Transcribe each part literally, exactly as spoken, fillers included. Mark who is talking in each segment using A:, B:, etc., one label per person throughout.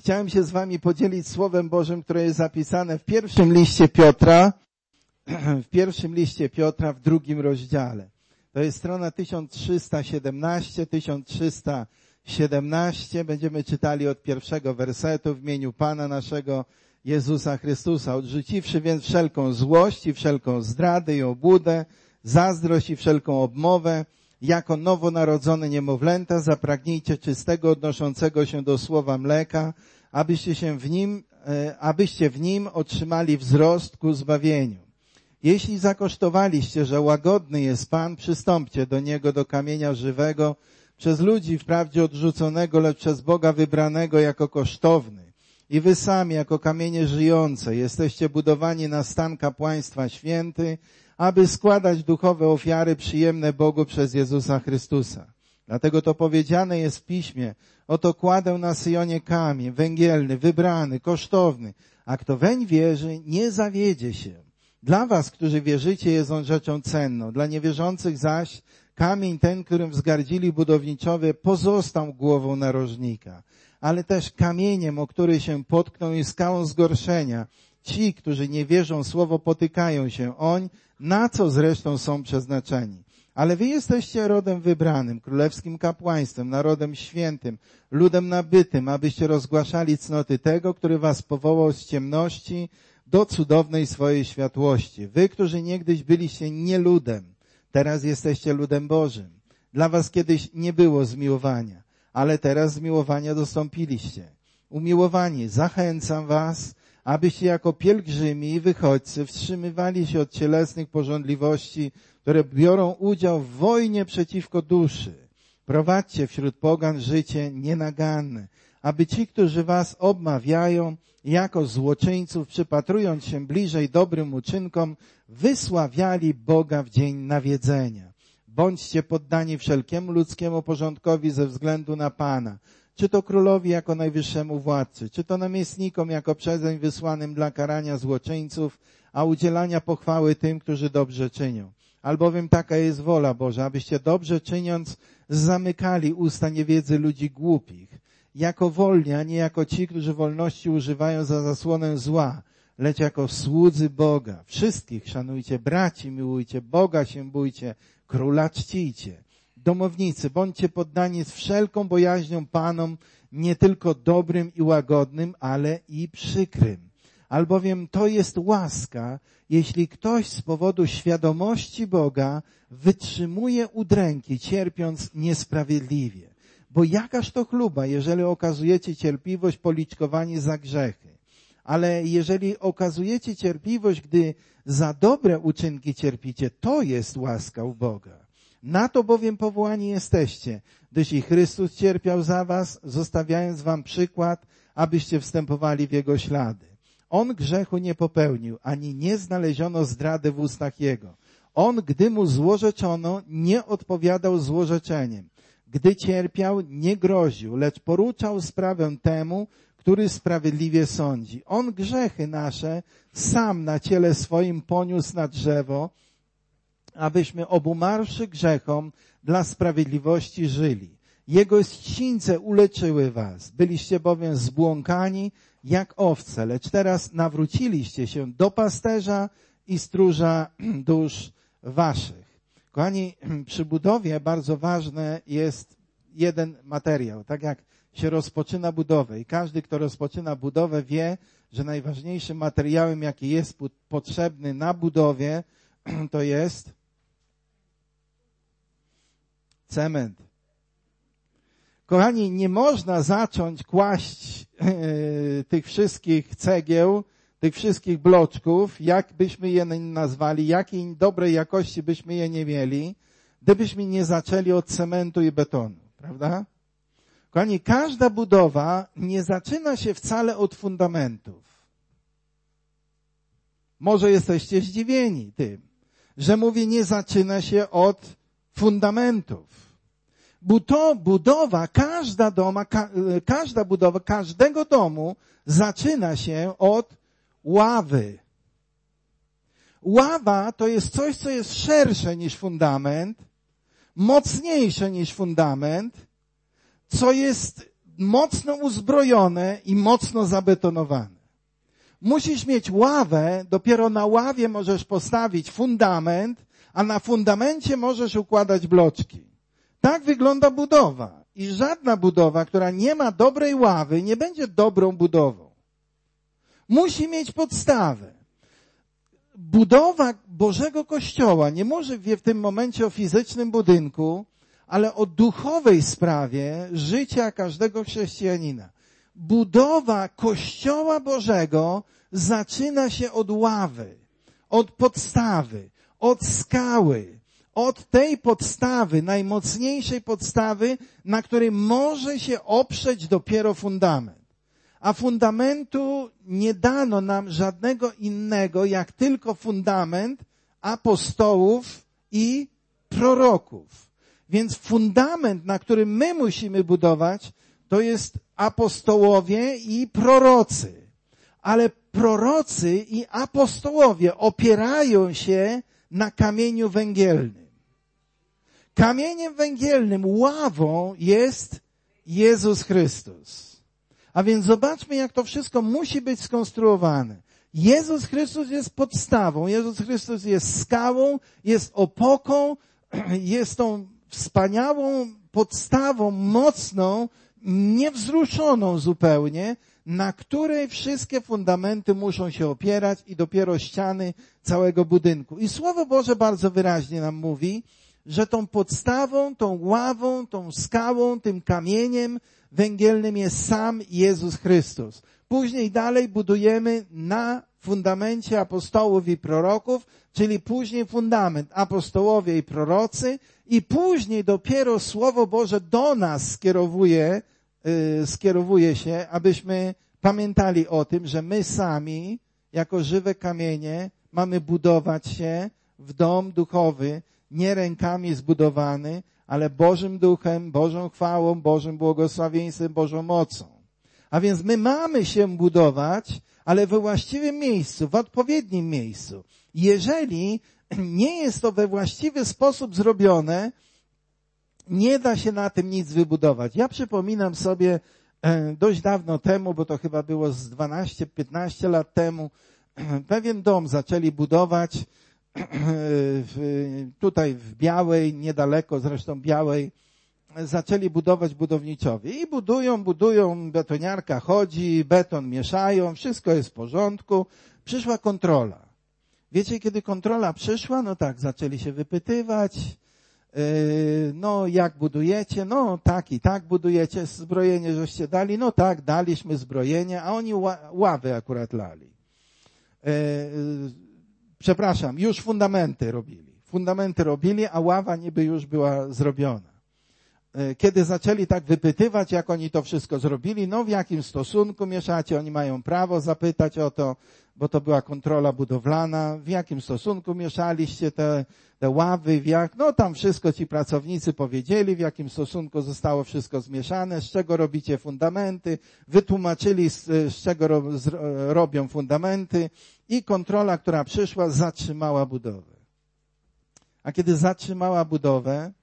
A: chciałem się z wami podzielić Słowem Bożym, które jest zapisane w pierwszym liście Piotra, w pierwszym liście Piotra w drugim rozdziale. To jest strona tysiąc trzysta siedemnaście, tysiąc trzysta siedemnaście. Będziemy czytali od pierwszego wersetu w imieniu Pana naszego Jezusa Chrystusa. Odrzuciwszy więc wszelką złość i wszelką zdradę i obłudę, zazdrość i wszelką obmowę, jako nowonarodzone niemowlęta zapragnijcie czystego, odnoszącego się do słowa mleka, abyście się w nim, e, abyście w nim otrzymali wzrost ku zbawieniu. Jeśli zakosztowaliście, że łagodny jest Pan, przystąpcie do Niego, do kamienia żywego, przez ludzi wprawdzie odrzuconego, lecz przez Boga wybranego jako kosztowny. I wy sami, jako kamienie żyjące, jesteście budowani na stan kapłaństwa święty, aby składać duchowe ofiary przyjemne Bogu przez Jezusa Chrystusa. Dlatego to powiedziane jest w Piśmie, oto kładę na Syjonie kamień węgielny, wybrany, kosztowny, a kto weń wierzy, nie zawiedzie się. Dla was, którzy wierzycie, jest on rzeczą cenną. Dla niewierzących zaś kamień ten, którym wzgardzili budowniczowie, pozostał głową narożnika. Ale też kamieniem, o który się potkną, i skałą zgorszenia. Ci, którzy nie wierzą, słowo potykają się oń, na co zresztą są przeznaczeni. Ale wy jesteście rodem wybranym, królewskim kapłaństwem, narodem świętym, ludem nabytym, abyście rozgłaszali cnoty tego, który was powołał z ciemności do cudownej swojej światłości. Wy, którzy niegdyś byliście nie ludem, teraz jesteście ludem Bożym. Dla was kiedyś nie było zmiłowania, ale teraz zmiłowania dostąpiliście. Umiłowani, zachęcam was, abyście jako pielgrzymi i wychodźcy wstrzymywali się od cielesnych pożądliwości, które biorą udział w wojnie przeciwko duszy. Prowadźcie wśród pogan życie nienaganne, aby ci, którzy was obmawiają jako złoczyńców, przypatrując się bliżej dobrym uczynkom, wysławiali Boga w dzień nawiedzenia. Bądźcie poddani wszelkiemu ludzkiemu porządkowi ze względu na Pana, czy to królowi jako najwyższemu władcy, czy to namiestnikom jako przezeń wysłanym dla karania złoczyńców, a udzielania pochwały tym, którzy dobrze czynią. Albowiem taka jest wola Boża, abyście dobrze czyniąc zamykali usta niewiedzy ludzi głupich, jako wolni, a nie jako ci, którzy wolności używają za zasłonę zła, lecz jako słudzy Boga. Wszystkich szanujcie, braci miłujcie, Boga się bójcie, króla czcijcie. Domownicy, bądźcie poddani z wszelką bojaźnią Panom, nie tylko dobrym i łagodnym, ale i przykrym. Albowiem to jest łaska, jeśli ktoś z powodu świadomości Boga wytrzymuje udręki, cierpiąc niesprawiedliwie. Bo jakaż to chluba, jeżeli okazujecie cierpliwość policzkowani za grzechy. Ale jeżeli okazujecie cierpliwość, gdy za dobre uczynki cierpicie, to jest łaska u Boga. Na to bowiem powołani jesteście, gdyż i Chrystus cierpiał za was, zostawiając wam przykład, abyście wstępowali w Jego ślady. On grzechu nie popełnił, ani nie znaleziono zdrady w ustach Jego. On, gdy mu złorzeczono, nie odpowiadał złorzeczeniem. Gdy cierpiał, nie groził, lecz poruczał sprawę temu, który sprawiedliwie sądzi. On grzechy nasze sam na ciele swoim poniósł na drzewo, abyśmy obumarłszy grzechom dla sprawiedliwości żyli. Jego ścińce uleczyły was. Byliście bowiem zbłąkani jak owce, lecz teraz nawróciliście się do pasterza i stróża dusz waszych. Kochani, przy budowie bardzo ważny jest jeden materiał. Tak jak się rozpoczyna budowę i każdy, kto rozpoczyna budowę, wie, że najważniejszym materiałem, jaki jest potrzebny na budowie, to jest cement. Kochani, nie można zacząć kłaść yy, tych wszystkich cegieł, tych wszystkich bloczków, jak byśmy je nazwali, jakiej dobrej jakości byśmy je nie mieli, gdybyśmy nie zaczęli od cementu i betonu, prawda? Kochani, każda budowa nie zaczyna się wcale od fundamentów. Może jesteście zdziwieni tym, że mówię, nie zaczyna się od fundamentów. Bo to budowa, każda doma, ka, każda budowa każdego domu zaczyna się od ławy. Ława to jest coś, co jest szersze niż fundament, mocniejsze niż fundament, co jest mocno uzbrojone i mocno zabetonowane. Musisz mieć ławę, dopiero na ławie możesz postawić fundament, a na fundamencie możesz układać bloczki. Tak wygląda budowa. I żadna budowa, która nie ma dobrej ławy, nie będzie dobrą budową. Musi mieć podstawę. Budowa Bożego Kościoła nie może w tym momencie o fizycznym budynku, ale o duchowej sprawie życia każdego chrześcijanina. Budowa Kościoła Bożego zaczyna się od ławy, od podstawy, od skały, od tej podstawy, najmocniejszej podstawy, na której może się oprzeć dopiero fundament. A fundamentu nie dano nam żadnego innego, jak tylko fundament apostołów i proroków. Więc fundament, na którym my musimy budować, to jest apostołowie i prorocy. Ale prorocy i apostołowie opierają się na kamieniu węgielnym. Kamieniem węgielnym, ławą jest Jezus Chrystus. A więc zobaczmy, jak to wszystko musi być skonstruowane. Jezus Chrystus jest podstawą, Jezus Chrystus jest skałą, jest opoką, jest tą wspaniałą podstawą, mocną, niewzruszoną zupełnie, na której wszystkie fundamenty muszą się opierać i dopiero ściany całego budynku. I Słowo Boże bardzo wyraźnie nam mówi, że tą podstawą, tą ławą, tą skałą, tym kamieniem węgielnym jest sam Jezus Chrystus. Później dalej budujemy na fundamencie apostołów i proroków, czyli później fundament apostołowie i prorocy i później dopiero Słowo Boże do nas skierowuje, yy, skierowuje się, abyśmy pamiętali o tym, że my sami, jako żywe kamienie, mamy budować się w dom duchowy, nie rękami zbudowany, ale Bożym Duchem, Bożą chwałą, Bożym błogosławieństwem, Bożą mocą. A więc my mamy się budować, ale we właściwym miejscu, w odpowiednim miejscu. Jeżeli nie jest to we właściwy sposób zrobione, nie da się na tym nic wybudować. Ja przypominam sobie dość dawno temu, bo to chyba było z dwanaście piętnaście lat temu, pewien dom zaczęli budować w, tutaj w Białej, niedaleko zresztą Białej, zaczęli budować budowniczowie. I budują, budują, betoniarka chodzi, beton mieszają, wszystko jest w porządku. Przyszła kontrola. Wiecie, kiedy kontrola przyszła, no tak, zaczęli się wypytywać, yy, no jak budujecie, no tak i tak budujecie, zbrojenie żeście dali, no tak, daliśmy zbrojenie, a oni ła, ławy akurat lali. Yy, przepraszam, już fundamenty robili. Fundamenty robili, a ława niby już była zrobiona. Kiedy zaczęli tak wypytywać, jak oni to wszystko zrobili, no w jakim stosunku mieszacie, oni mają prawo zapytać o to, bo to była kontrola budowlana, w jakim stosunku mieszaliście te, te ławy, w jak, no tam wszystko ci pracownicy powiedzieli, w jakim stosunku zostało wszystko zmieszane, z czego robicie fundamenty, wytłumaczyli z, z czego ro, z, robią fundamenty i kontrola, która przyszła, zatrzymała budowę. A kiedy zatrzymała budowę,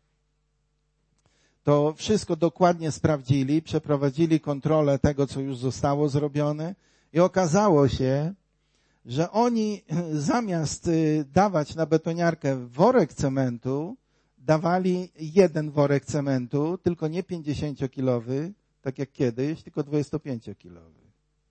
A: to wszystko dokładnie sprawdzili, przeprowadzili kontrolę tego, co już zostało zrobione i okazało się, że oni zamiast dawać na betoniarkę worek cementu, dawali jeden worek cementu, tylko nie pięćdziesięciokilowy, tak jak kiedyś, tylko dwudziestopięciokilowy.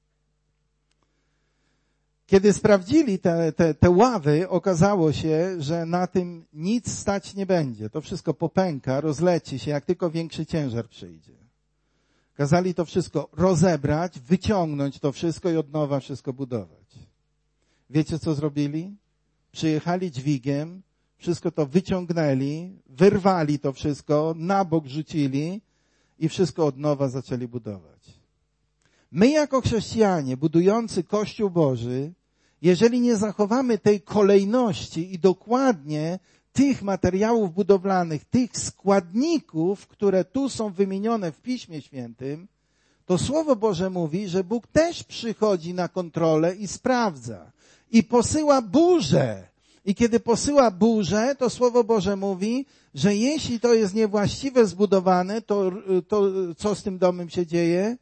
A: Kiedy sprawdzili te, te, te ławy, okazało się, że na tym nic stać nie będzie. To wszystko popęka, rozleci się, jak tylko większy ciężar przyjdzie. Kazali to wszystko rozebrać, wyciągnąć to wszystko i od nowa wszystko budować. Wiecie, co zrobili? Przyjechali dźwigiem, wszystko to wyciągnęli, wyrwali to wszystko, na bok rzucili i wszystko od nowa zaczęli budować. My jako chrześcijanie, budujący Kościół Boży, jeżeli nie zachowamy tej kolejności i dokładnie tych materiałów budowlanych, tych składników, które tu są wymienione w Piśmie Świętym, to Słowo Boże mówi, że Bóg też przychodzi na kontrolę i sprawdza. I posyła burzę. I kiedy posyła burzę, to Słowo Boże mówi, że jeśli to jest niewłaściwe zbudowane, to, to co z tym domem się dzieje?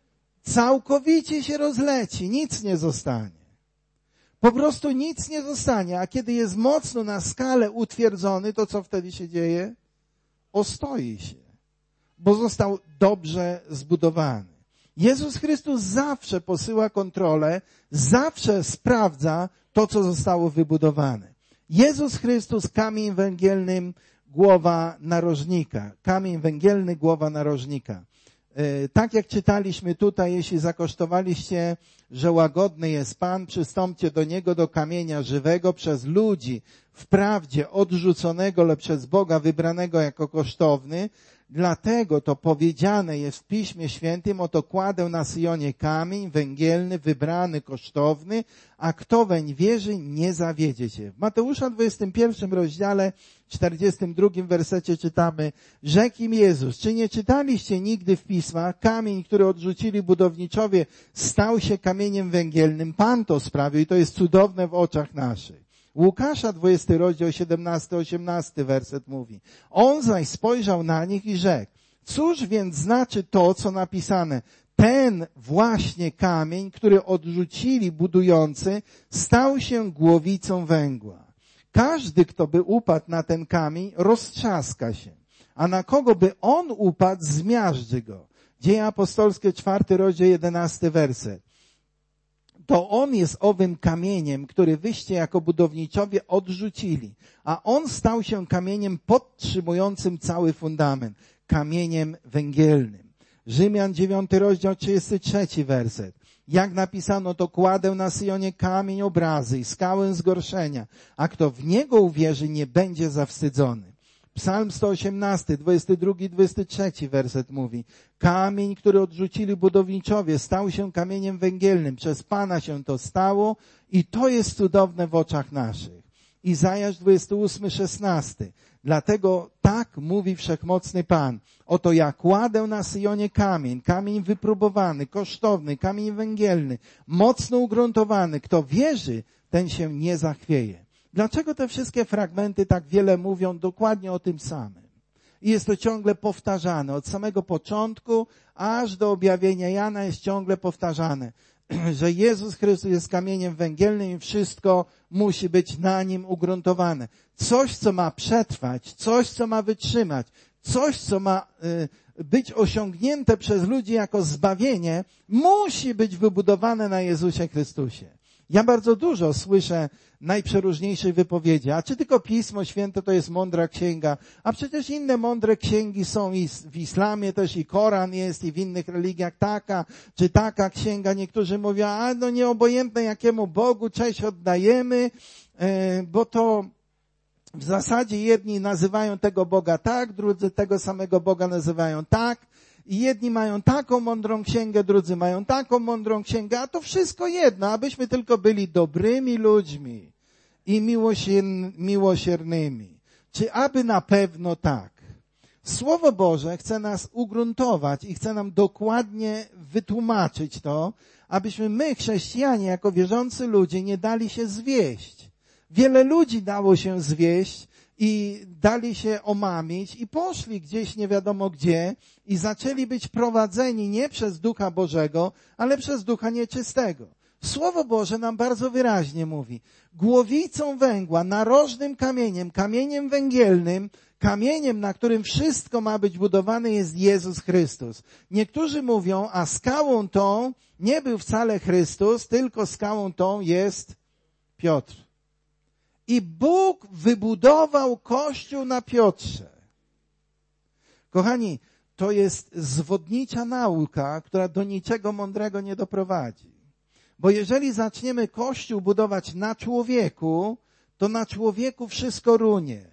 A: Całkowicie się rozleci, nic nie zostanie. Po prostu nic nie zostanie, a kiedy jest mocno na skalę utwierdzony, to co wtedy się dzieje? Ostoi się, bo został dobrze zbudowany. Jezus Chrystus zawsze posyła kontrolę, zawsze sprawdza to, co zostało wybudowane. Jezus Chrystus, kamień węgielny, głowa narożnika. Kamień węgielny, głowa narożnika. Tak jak czytaliśmy tutaj, jeśli zakosztowaliście, że łagodny jest Pan, przystąpcie do Niego, do kamienia żywego, przez ludzi wprawdzie odrzuconego, lecz przez Boga wybranego jako kosztowny. Dlatego to powiedziane jest w Piśmie Świętym, oto kładę na Syjonie kamień węgielny, wybrany, kosztowny, a kto weń wierzy, nie zawiedzie się. W Mateusza dwudziestym pierwszym rozdziale, czterdziestym drugim wersecie czytamy: rzekł im Jezus, czy nie czytaliście nigdy w Pismach, kamień, który odrzucili budowniczowie, stał się kamieniem węgielnym? Pan to sprawił i to jest cudowne w oczach naszych. Łukasza dwudziesty rozdział, siedemnasty osiemnasty werset mówi: on zaś spojrzał na nich i rzekł: cóż więc znaczy to, co napisane? Ten właśnie kamień, który odrzucili budujący, stał się głowicą węgła. Każdy, kto by upadł na ten kamień, roztrzaska się, a na kogo by on upadł, zmiażdży go. Dzieje apostolskie, czwarty rozdział, jedenasty werset. To on jest owym kamieniem, który wyście jako budowniczowie odrzucili, a on stał się kamieniem podtrzymującym cały fundament, kamieniem węgielnym. Rzymian dziewiąty rozdział, trzydziesty trzeci werset. Jak napisano, to kładę na Syjonie kamień obrazy i skałę zgorszenia, a kto w niego uwierzy, nie będzie zawstydzony. Psalm sto osiemnasty, dwudziesty drugi, dwudziesty trzeci werset mówi: kamień, który odrzucili budowniczowie, stał się kamieniem węgielnym. Przez Pana się to stało i to jest cudowne w oczach naszych. Izajasz dwudziesty ósmy, szesnasty. Dlatego tak mówi Wszechmocny Pan. Oto ja kładę na Syjonie kamień, kamień wypróbowany, kosztowny, kamień węgielny, mocno ugruntowany. Kto wierzy, ten się nie zachwieje. Dlaczego te wszystkie fragmenty tak wiele mówią dokładnie o tym samym? I jest to ciągle powtarzane. Od samego początku aż do objawienia Jana jest ciągle powtarzane, że Jezus Chrystus jest kamieniem węgielnym i wszystko musi być na nim ugruntowane. Coś, co ma przetrwać, coś, co ma wytrzymać, coś, co ma y, być osiągnięte przez ludzi jako zbawienie, musi być wybudowane na Jezusie Chrystusie. Ja bardzo dużo słyszę najprzeróżniejszych wypowiedzi. A czy tylko Pismo Święte to jest mądra księga? A przecież inne mądre księgi są i w islamie też, i Koran jest, i w innych religiach taka, czy taka księga. Niektórzy mówią, a no nieobojętne jakiemu Bogu cześć oddajemy, bo to w zasadzie jedni nazywają tego Boga tak, drudzy tego samego Boga nazywają tak. I jedni mają taką mądrą księgę, drudzy mają taką mądrą księgę, a to wszystko jedno, abyśmy tylko byli dobrymi ludźmi i miłosiernymi. Czy aby na pewno tak? Słowo Boże chce nas ugruntować i chce nam dokładnie wytłumaczyć to, abyśmy my, chrześcijanie, jako wierzący ludzie, nie dali się zwieść. Wiele ludzi dało się zwieść i dali się omamić i poszli gdzieś nie wiadomo gdzie i zaczęli być prowadzeni nie przez Ducha Bożego, ale przez Ducha Nieczystego. Słowo Boże nam bardzo wyraźnie mówi: głowicą węgła, narożnym kamieniem, kamieniem węgielnym, kamieniem, na którym wszystko ma być budowane, jest Jezus Chrystus. Niektórzy mówią, a skałą tą nie był wcale Chrystus, tylko skałą tą jest Piotr. I Bóg wybudował Kościół na Piotrze. Kochani, to jest zwodnicza nauka, która do niczego mądrego nie doprowadzi. Bo jeżeli zaczniemy Kościół budować na człowieku, to na człowieku wszystko runie.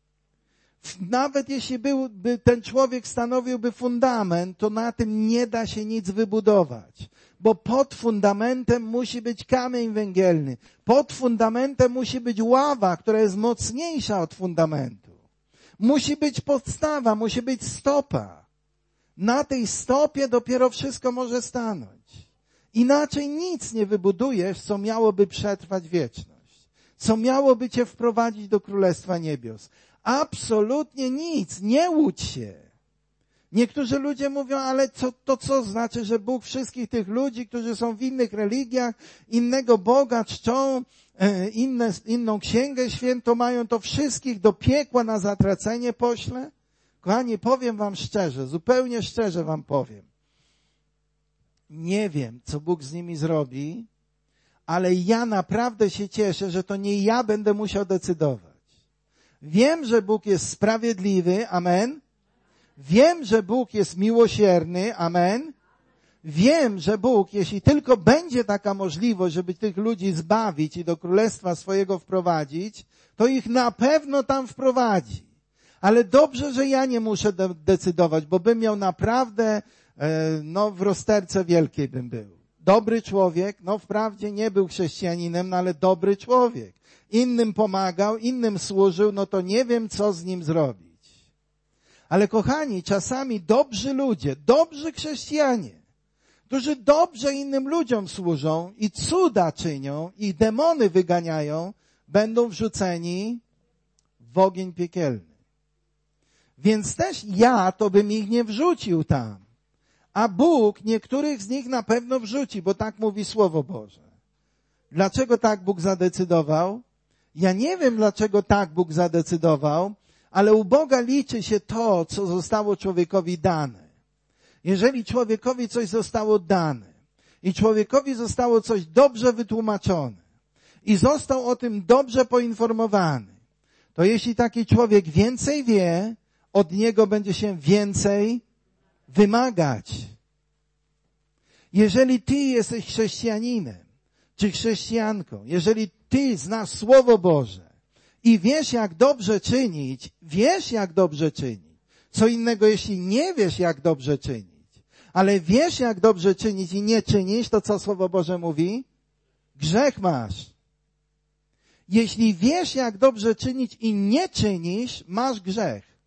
A: Nawet jeśli byłby, ten człowiek stanowiłby fundament, to na tym nie da się nic wybudować. Bo pod fundamentem musi być kamień węgielny. Pod fundamentem musi być ława, która jest mocniejsza od fundamentu. Musi być podstawa, musi być stopa. Na tej stopie dopiero wszystko może stanąć. Inaczej nic nie wybudujesz, co miałoby przetrwać wieczność. Co miałoby cię wprowadzić do Królestwa Niebios. Absolutnie nic. Nie łudź się. Niektórzy ludzie mówią, ale co, to co znaczy, że Bóg wszystkich tych ludzi, którzy są w innych religiach, innego Boga czczą, e, inne, inną księgę świętą mają, to wszystkich do piekła na zatracenie pośle? Kochani, powiem wam szczerze, zupełnie szczerze wam powiem. Nie wiem, co Bóg z nimi zrobi, ale ja naprawdę się cieszę, że to nie ja będę musiał decydować. Wiem, że Bóg jest sprawiedliwy, amen. Wiem, że Bóg jest miłosierny, amen. Wiem, że Bóg, jeśli tylko będzie taka możliwość, żeby tych ludzi zbawić i do królestwa swojego wprowadzić, to ich na pewno tam wprowadzi. Ale dobrze, że ja nie muszę de- decydować, bo bym miał naprawdę, e, no w rozterce wielkiej bym był. Dobry człowiek, no wprawdzie nie był chrześcijaninem, no ale dobry człowiek. Innym pomagał, innym służył, no to nie wiem, co z nim zrobić. Ale kochani, czasami dobrzy ludzie, dobrzy chrześcijanie, którzy dobrze innym ludziom służą i cuda czynią i demony wyganiają, będą wrzuceni w ogień piekielny. Więc też ja to bym ich nie wrzucił tam. A Bóg niektórych z nich na pewno wrzuci, bo tak mówi Słowo Boże. Dlaczego tak Bóg zadecydował? Ja nie wiem, dlaczego tak Bóg zadecydował, ale u Boga liczy się to, co zostało człowiekowi dane. Jeżeli człowiekowi coś zostało dane i człowiekowi zostało coś dobrze wytłumaczone i został o tym dobrze poinformowany, to jeśli taki człowiek więcej wie, od niego będzie się więcej wymagać. Jeżeli ty jesteś chrześcijaninem czy chrześcijanką, jeżeli ty znasz Słowo Boże i wiesz, jak dobrze czynić, wiesz, jak dobrze czynić. Co innego, jeśli nie wiesz, jak dobrze czynić, ale wiesz, jak dobrze czynić i nie czynisz, to co Słowo Boże mówi? Grzech masz. Jeśli wiesz, jak dobrze czynić i nie czynisz, masz grzech.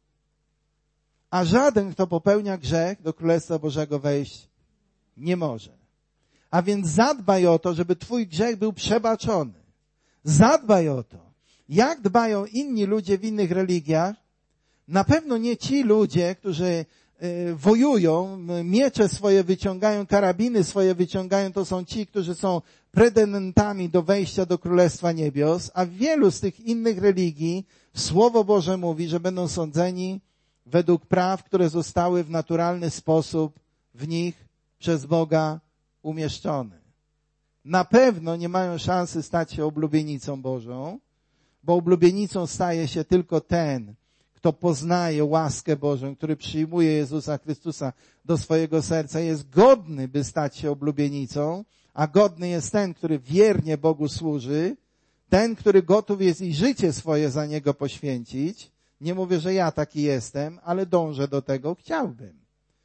A: A żaden, kto popełnia grzech, do Królestwa Bożego wejść nie może. A więc zadbaj o to, żeby twój grzech był przebaczony. Zadbaj o to. Jak dbają inni ludzie w innych religiach? Na pewno nie ci ludzie, którzy y, wojują, miecze swoje wyciągają, karabiny swoje wyciągają, to są ci, którzy są pretendentami do wejścia do Królestwa Niebios, a w wielu z tych innych religii Słowo Boże mówi, że będą sądzeni według praw, które zostały w naturalny sposób w nich przez Boga umieszczone. Na pewno nie mają szansy stać się oblubienicą Bożą, bo oblubienicą staje się tylko ten, kto poznaje łaskę Bożą, który przyjmuje Jezusa Chrystusa do swojego serca, jest godny, by stać się oblubienicą, a godny jest ten, który wiernie Bogu służy, ten, który gotów jest i życie swoje za Niego poświęcić. Nie mówię, że ja taki jestem, ale dążę do tego, chciałbym.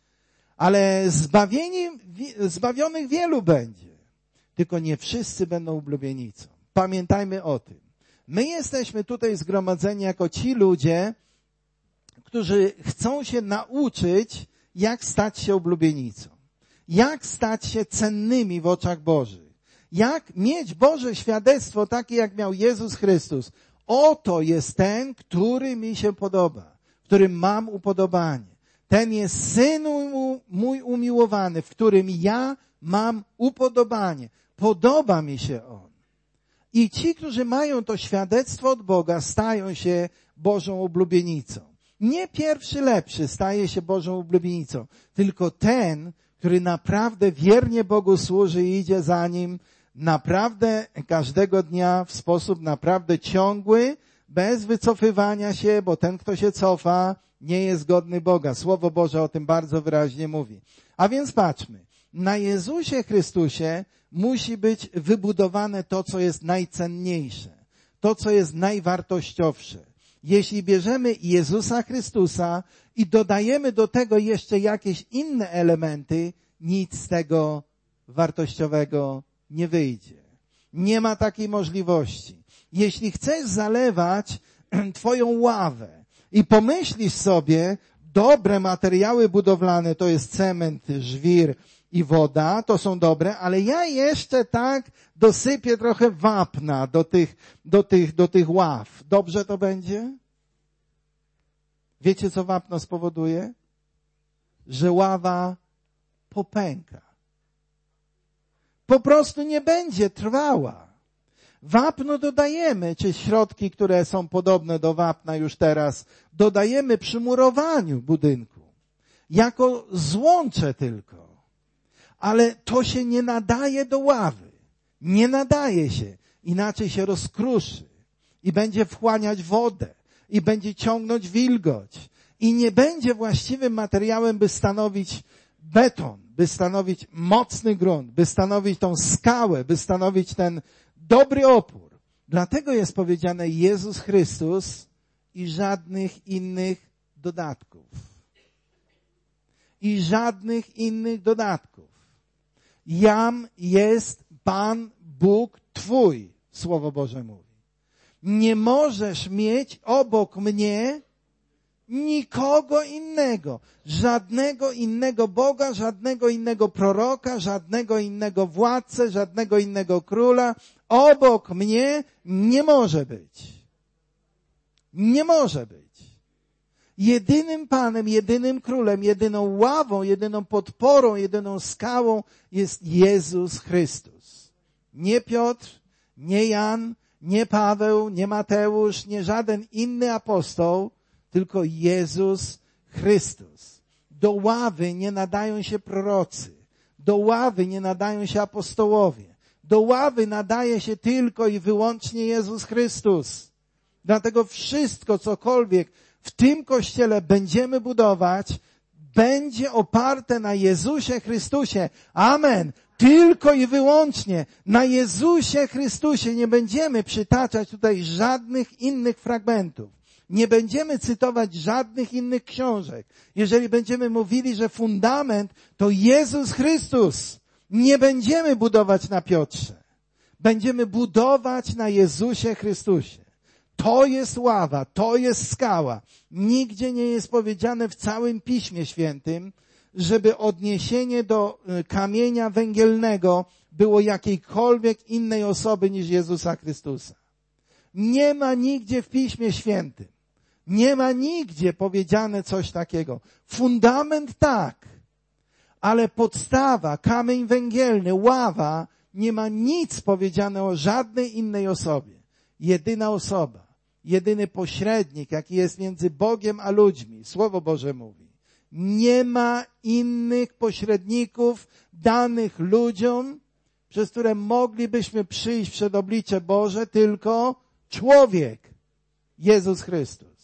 A: Ale zbawieni, zbawionych wielu będzie. Tylko nie wszyscy będą oblubienicą. Pamiętajmy o tym. My jesteśmy tutaj zgromadzeni jako ci ludzie, którzy chcą się nauczyć, jak stać się oblubienicą. Jak stać się cennymi w oczach Bożych. Jak mieć Boże świadectwo takie, jak miał Jezus Chrystus. Oto jest ten, który mi się podoba, w którym mam upodobanie. Ten jest Syn mój umiłowany, w którym ja mam upodobanie. Podoba mi się On. I ci, którzy mają to świadectwo od Boga, stają się Bożą oblubienicą. Nie pierwszy lepszy staje się Bożą oblubienicą, tylko ten, który naprawdę wiernie Bogu służy i idzie za Nim naprawdę każdego dnia w sposób naprawdę ciągły, bez wycofywania się, bo ten, kto się cofa, nie jest godny Boga. Słowo Boże o tym bardzo wyraźnie mówi. A więc patrzmy. Na Jezusie Chrystusie musi być wybudowane to, co jest najcenniejsze, to, co jest najwartościowsze. Jeśli bierzemy Jezusa Chrystusa i dodajemy do tego jeszcze jakieś inne elementy, nic z tego wartościowego nie wyjdzie. Nie ma takiej możliwości. Jeśli chcesz zalewać twoją ławę i pomyślisz sobie, dobre materiały budowlane to jest cement, żwir i woda, to są dobre, ale ja jeszcze tak dosypię trochę wapna do tych, do tych, do tych ław. Dobrze to będzie? Wiecie, co wapno spowoduje? Że ława popęka. Po prostu nie będzie trwała. Wapno dodajemy, czy środki, które są podobne do wapna już teraz, dodajemy przy murowaniu budynku. Jako złącze tylko. Ale to się nie nadaje do ławy. Nie nadaje się. Inaczej się rozkruszy. I będzie wchłaniać wodę. I będzie ciągnąć wilgoć. I nie będzie właściwym materiałem, by stanowić beton, by stanowić mocny grunt, by stanowić tą skałę, by stanowić ten dobry opór. Dlatego jest powiedziane Jezus Chrystus i żadnych innych dodatków. I żadnych innych dodatków. Jam jest Pan Bóg Twój, Słowo Boże mówi. Nie możesz mieć obok mnie nikogo innego, żadnego innego Boga, żadnego innego proroka, żadnego innego władcę, żadnego innego króla. Obok mnie nie może być. Nie może być. Jedynym Panem, jedynym Królem, jedyną ławą, jedyną podporą, jedyną skałą jest Jezus Chrystus. Nie Piotr, nie Jan, nie Paweł, nie Mateusz, nie żaden inny apostoł, tylko Jezus Chrystus. Do ławy nie nadają się prorocy. Do ławy nie nadają się apostołowie. Do ławy nadaje się tylko i wyłącznie Jezus Chrystus. Dlatego wszystko, cokolwiek w tym Kościele będziemy budować, będzie oparte na Jezusie Chrystusie. Amen. Tylko i wyłącznie na Jezusie Chrystusie. Nie będziemy przytaczać tutaj żadnych innych fragmentów. Nie będziemy cytować żadnych innych książek. Jeżeli będziemy mówili, że fundament to Jezus Chrystus, nie będziemy budować na Piotrze. Będziemy budować na Jezusie Chrystusie. To jest ława, to jest skała. Nigdzie nie jest powiedziane w całym Piśmie Świętym, żeby odniesienie do kamienia węgielnego było jakiejkolwiek innej osoby niż Jezusa Chrystusa. Nie ma nigdzie w Piśmie Świętym. Nie ma nigdzie powiedziane coś takiego. Fundament tak, ale podstawa, kamień węgielny, ława, nie ma nic powiedziane o żadnej innej osobie. Jedyna osoba, jedyny pośrednik, jaki jest między Bogiem a ludźmi, Słowo Boże mówi. Nie ma innych pośredników danych ludziom, przez które moglibyśmy przyjść przed oblicze Boże, tylko człowiek, Jezus Chrystus.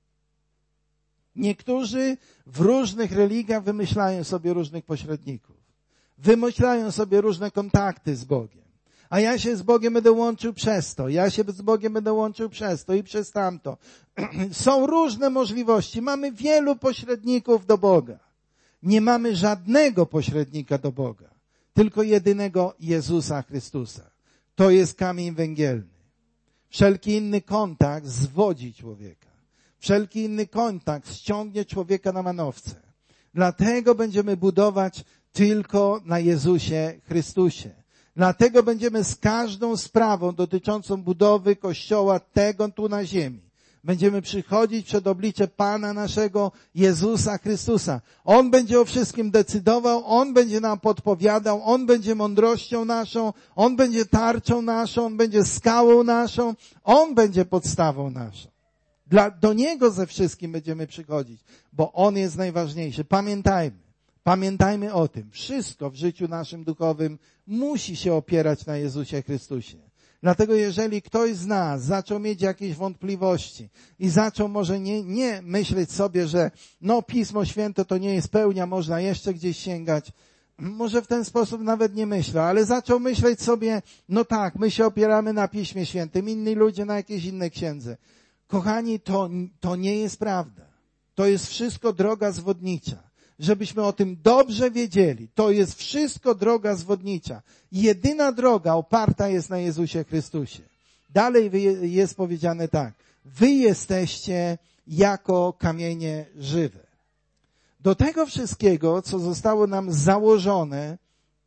A: Niektórzy w różnych religiach wymyślają sobie różnych pośredników. Wymyślają sobie różne kontakty z Bogiem. A ja się z Bogiem będę łączył przez to. Ja się z Bogiem będę łączył przez to i przez tamto. Są różne możliwości. Mamy wielu pośredników do Boga. Nie mamy żadnego pośrednika do Boga. Tylko jedynego Jezusa Chrystusa. To jest kamień węgielny. Wszelki inny kontakt zwodzi człowieka. Wszelki inny kontakt ściągnie człowieka na manowce. Dlatego będziemy budować tylko na Jezusie Chrystusie. Dlatego będziemy z każdą sprawą dotyczącą budowy Kościoła tego tu na ziemi. Będziemy przychodzić przed oblicze Pana naszego Jezusa Chrystusa. On będzie o wszystkim decydował, On będzie nam podpowiadał, On będzie mądrością naszą, On będzie tarczą naszą, On będzie skałą naszą, On będzie podstawą naszą. Dla, do Niego ze wszystkim będziemy przychodzić, bo On jest najważniejszy. Pamiętajmy, pamiętajmy o tym. Wszystko w życiu naszym duchowym musi się opierać na Jezusie Chrystusie. Dlatego jeżeli ktoś z nas zaczął mieć jakieś wątpliwości i zaczął może nie, nie myśleć sobie, że no Pismo Święte to nie jest pełnia, można jeszcze gdzieś sięgać, może w ten sposób nawet nie myślę, ale zaczął myśleć sobie, no tak, my się opieramy na Piśmie Świętym, inni ludzie na jakiejś innej księdze. Kochani, to, to nie jest prawda. To jest wszystko droga zwodnicza. Żebyśmy o tym dobrze wiedzieli. To jest wszystko droga zwodnicza. Jedyna droga oparta jest na Jezusie Chrystusie. Dalej jest powiedziane tak. Wy jesteście jako kamienie żywe. Do tego wszystkiego, co zostało nam założone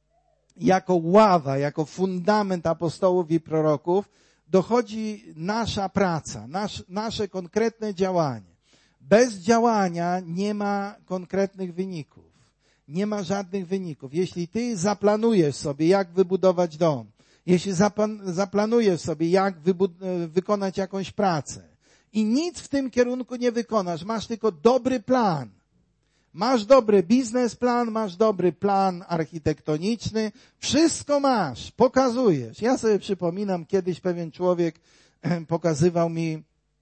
A: jako ława, jako fundament apostołów i proroków, dochodzi nasza praca, nasz, nasze konkretne działanie. Bez działania nie ma konkretnych wyników. Nie ma żadnych wyników. Jeśli ty zaplanujesz sobie, jak wybudować dom, jeśli zaplan- zaplanujesz sobie, jak wybu- wykonać jakąś pracę i nic w tym kierunku nie wykonasz, masz tylko dobry plan. Masz dobry biznesplan, masz dobry plan architektoniczny, wszystko masz, pokazujesz. Ja sobie przypominam, kiedyś pewien człowiek pokazywał mi,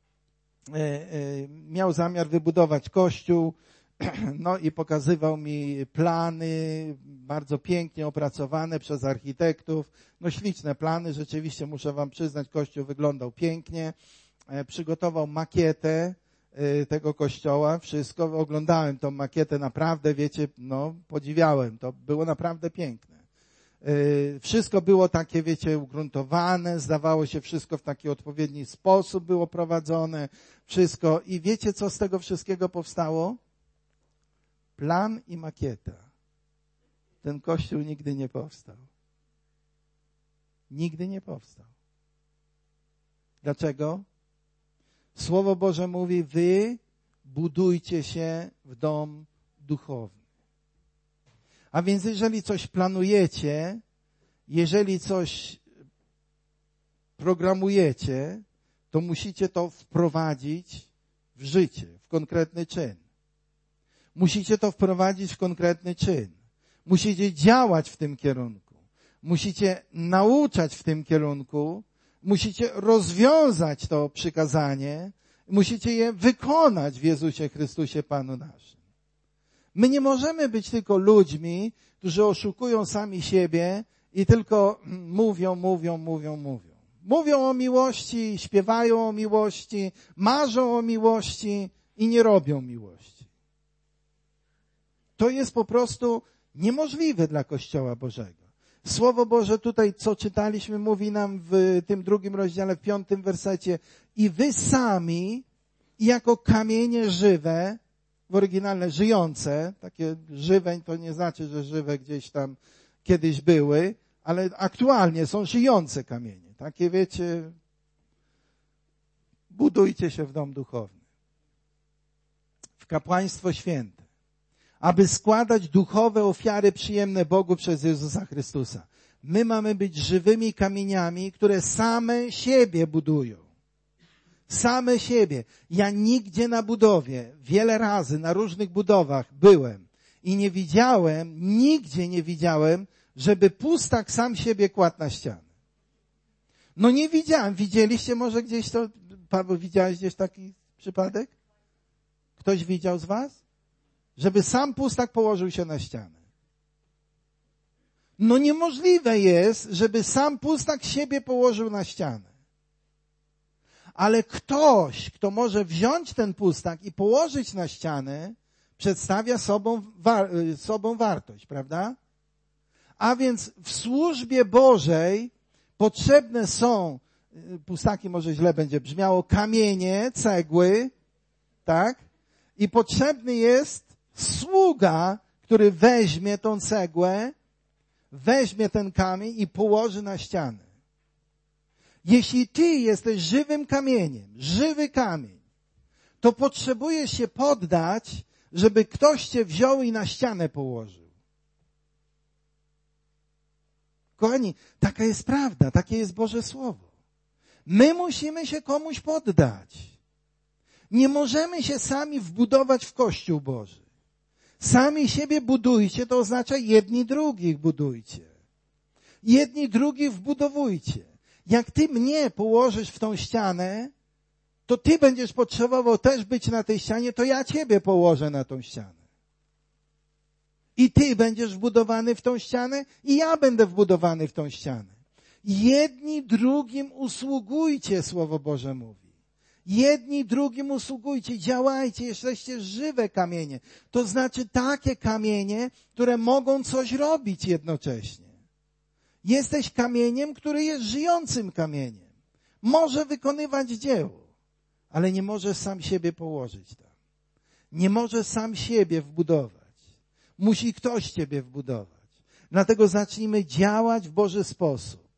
A: miał zamiar wybudować kościół, no i pokazywał mi plany, bardzo pięknie opracowane przez architektów. No śliczne plany, rzeczywiście muszę wam przyznać, kościół wyglądał pięknie. Przygotował makietę tego kościoła, wszystko. Oglądałem tą makietę, naprawdę, wiecie, no podziwiałem. To było naprawdę piękne. Wszystko było takie, wiecie, ugruntowane, zdawało się wszystko w taki odpowiedni sposób było prowadzone, wszystko. I wiecie, co z tego wszystkiego powstało? Plan i makieta. Ten kościół nigdy nie powstał. Nigdy nie powstał. Dlaczego? Słowo Boże mówi, wy budujcie się w dom duchowny. A więc jeżeli coś planujecie, jeżeli coś programujecie, to musicie to wprowadzić w życie, w konkretny czyn. Musicie to wprowadzić w konkretny czyn. Musicie działać w tym kierunku. Musicie nauczać w tym kierunku. Musicie rozwiązać to przykazanie. Musicie je wykonać w Jezusie Chrystusie Panu naszym. My nie możemy być tylko ludźmi, którzy oszukują sami siebie i tylko mówią, mówią, mówią, mówią. Mówią o miłości, śpiewają o miłości, marzą o miłości i nie robią miłości. To jest po prostu niemożliwe dla Kościoła Bożego. Słowo Boże tutaj, co czytaliśmy, mówi nam w tym drugim rozdziale, w piątym wersecie, i wy sami jako kamienie żywe, w oryginalne żyjące, takie żywe to nie znaczy, że żywe gdzieś tam kiedyś były, ale aktualnie są żyjące kamienie. Takie wiecie, budujcie się w dom duchowny, w kapłaństwo święte, aby składać duchowe ofiary przyjemne Bogu przez Jezusa Chrystusa. My mamy być żywymi kamieniami, które same siebie budują. Same siebie. Ja nigdzie na budowie, wiele razy na różnych budowach byłem i nie widziałem, nigdzie nie widziałem, żeby pustak sam siebie kładł na ścianę. No nie widziałem. Widzieliście może gdzieś to? Paweł, widziałeś gdzieś taki przypadek? Ktoś widział z was? Żeby sam pustak położył się na ścianę. No niemożliwe jest, żeby sam pustak siebie położył na ścianę. Ale ktoś, kto może wziąć ten pustak i położyć na ścianę, przedstawia sobą, wa- sobą wartość, prawda? A więc w służbie Bożej potrzebne są, pustaki może źle będzie brzmiało, kamienie, cegły, tak? I potrzebny jest sługa, który weźmie tą cegłę, weźmie ten kamień i położy na ścianę. Jeśli ty jesteś żywym kamieniem, żywy kamień, to potrzebujesz się poddać, żeby ktoś cię wziął i na ścianę położył. Kochani, taka jest prawda, takie jest Boże Słowo. My musimy się komuś poddać. Nie możemy się sami wbudować w Kościół Boży. Sami siebie budujcie, to oznacza jedni drugich budujcie. Jedni drugich wbudowujcie. Jak ty mnie położysz w tą ścianę, to ty będziesz potrzebował też być na tej ścianie, to ja ciebie położę na tą ścianę. I ty będziesz wbudowany w tą ścianę i ja będę wbudowany w tą ścianę. Jedni drugim usługujcie, Słowo Boże mówi. Jedni drugim usługujcie, działajcie, jesteście żywe kamienie. To znaczy takie kamienie, które mogą coś robić jednocześnie. Jesteś kamieniem, który jest żyjącym kamieniem. Może wykonywać dzieło, ale nie może sam siebie położyć tam. Nie może sam siebie wbudować. Musi ktoś ciebie wbudować. Dlatego zacznijmy działać w Boży sposób.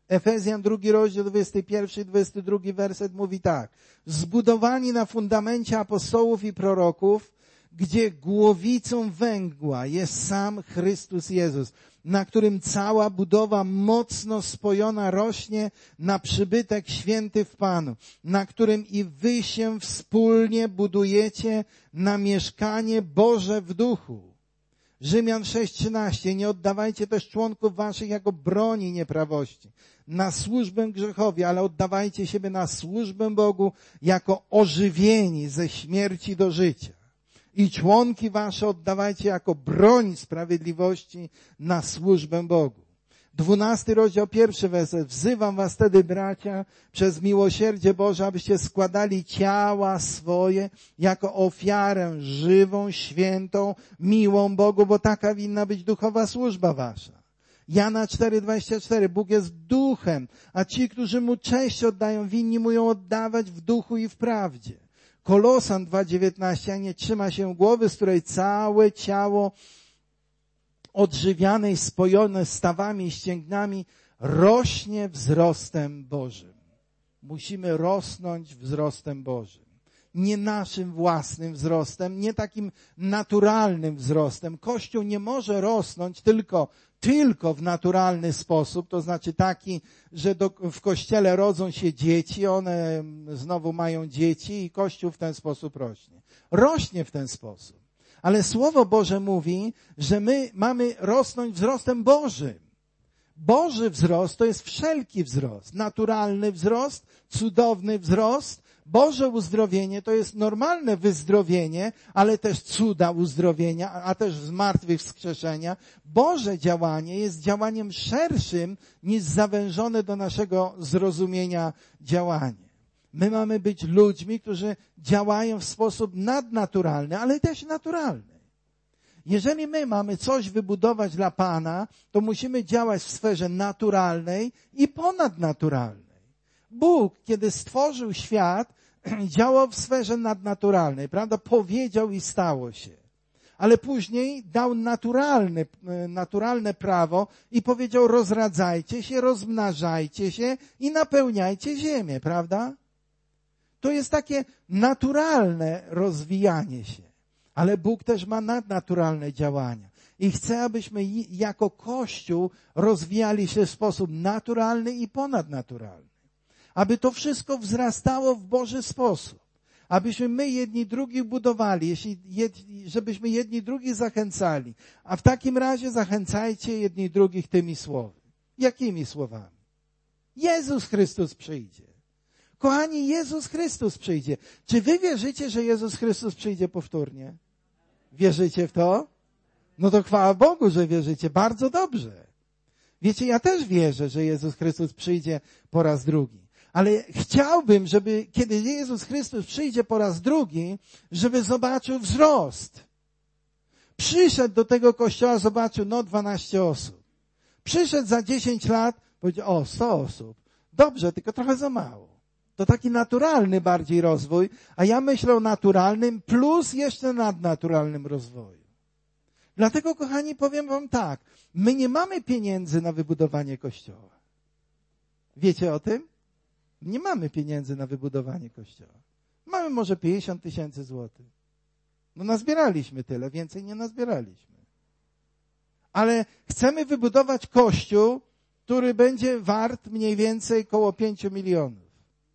A: Efezjan drugi rozdział, dwudziesty pierwszy i dwudziesty drugi werset mówi tak. Zbudowani na fundamencie apostołów i proroków, gdzie głowicą węgła jest sam Chrystus Jezus, na którym cała budowa mocno spojona rośnie na przybytek święty w Panu, na którym i wy się wspólnie budujecie na mieszkanie Boże w duchu. Rzymian sześć trzynaście. Nie oddawajcie też członków waszych jako broni nieprawości, na służbę grzechowi, ale oddawajcie siebie na służbę Bogu jako ożywieni ze śmierci do życia. I członki wasze oddawajcie jako broń sprawiedliwości na służbę Bogu. Dwunasty rozdział, pierwszy werset. Wzywam was tedy, bracia, przez miłosierdzie Boże, abyście składali ciała swoje jako ofiarę żywą, świętą, miłą Bogu, bo taka winna być duchowa służba wasza. Jana cztery dwadzieścia cztery. Bóg jest duchem, a ci, którzy mu cześć oddają, winni mu ją oddawać w duchu i w prawdzie. Kolosan dwa dziewiętnaście. A nie trzyma się głowy, z której całe ciało odżywiane i spojone stawami i ścięgnami rośnie wzrostem Bożym. Musimy rosnąć wzrostem Bożym. Nie naszym własnym wzrostem, nie takim naturalnym wzrostem. Kościół nie może rosnąć tylko, tylko w naturalny sposób, to znaczy taki, że do, w Kościele rodzą się dzieci, one znowu mają dzieci i Kościół w ten sposób rośnie. Rośnie w ten sposób. Ale Słowo Boże mówi, że my mamy rosnąć wzrostem Bożym. Boży wzrost to jest wszelki wzrost. Naturalny wzrost, cudowny wzrost. Boże uzdrowienie to jest normalne wyzdrowienie, ale też cuda uzdrowienia, a też zmartwychwskrzeszenia. Boże działanie jest działaniem szerszym niż zawężone do naszego zrozumienia działanie. My mamy być ludźmi, którzy działają w sposób nadnaturalny, ale też naturalny. Jeżeli my mamy coś wybudować dla Pana, to musimy działać w sferze naturalnej i ponadnaturalnej. Bóg, kiedy stworzył świat, działał w sferze nadnaturalnej, prawda? Powiedział i stało się. Ale później dał naturalne, naturalne prawo i powiedział: rozradzajcie się, rozmnażajcie się i napełniajcie ziemię, prawda? To jest takie naturalne rozwijanie się. Ale Bóg też ma nadnaturalne działania. I chce, abyśmy jako Kościół rozwijali się w sposób naturalny i ponadnaturalny. Aby to wszystko wzrastało w Boży sposób. Abyśmy my jedni drugich budowali, jeśli, jed, żebyśmy jedni drugich zachęcali. A w takim razie zachęcajcie jedni drugich tymi słowy. Jakimi słowami? Jezus Chrystus przyjdzie. Kochani, Jezus Chrystus przyjdzie. Czy wy wierzycie, że Jezus Chrystus przyjdzie powtórnie? Wierzycie w to? No to chwała Bogu, że wierzycie. Bardzo dobrze. Wiecie, ja też wierzę, że Jezus Chrystus przyjdzie po raz drugi. Ale chciałbym, żeby kiedy Jezus Chrystus przyjdzie po raz drugi, żeby zobaczył wzrost. Przyszedł do tego kościoła, zobaczył, no dwanaście osób. Przyszedł za dziesięć lat, powiedział: o, sto osób. Dobrze, tylko trochę za mało. To taki naturalny bardziej rozwój, a ja myślę o naturalnym plus jeszcze nadnaturalnym rozwoju. Dlatego, kochani, powiem wam tak. My nie mamy pieniędzy na wybudowanie kościoła. Wiecie o tym? Nie mamy pieniędzy na wybudowanie kościoła. Mamy może pięćdziesiąt tysięcy złotych. No nazbieraliśmy tyle, więcej nie nazbieraliśmy. Ale chcemy wybudować kościół, który będzie wart mniej więcej koło pięciu milionów.